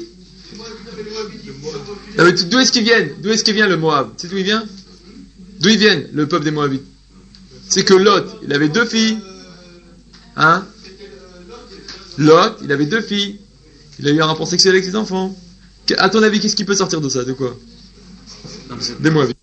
Non, mais d'où est-ce qu'ils viennent? D'où est-ce qu'il vient le Moab? Tu sais d'où ils viennent? D'où ils viennent, le peuple des Moabites? C'est que Lot, il avait 2 filles. Hein? Lot, il avait 2 filles. Il a eu un rapport sexuel avec ses enfants. À ton avis, qu'est-ce qui peut sortir de ça? De quoi? Des Moabites.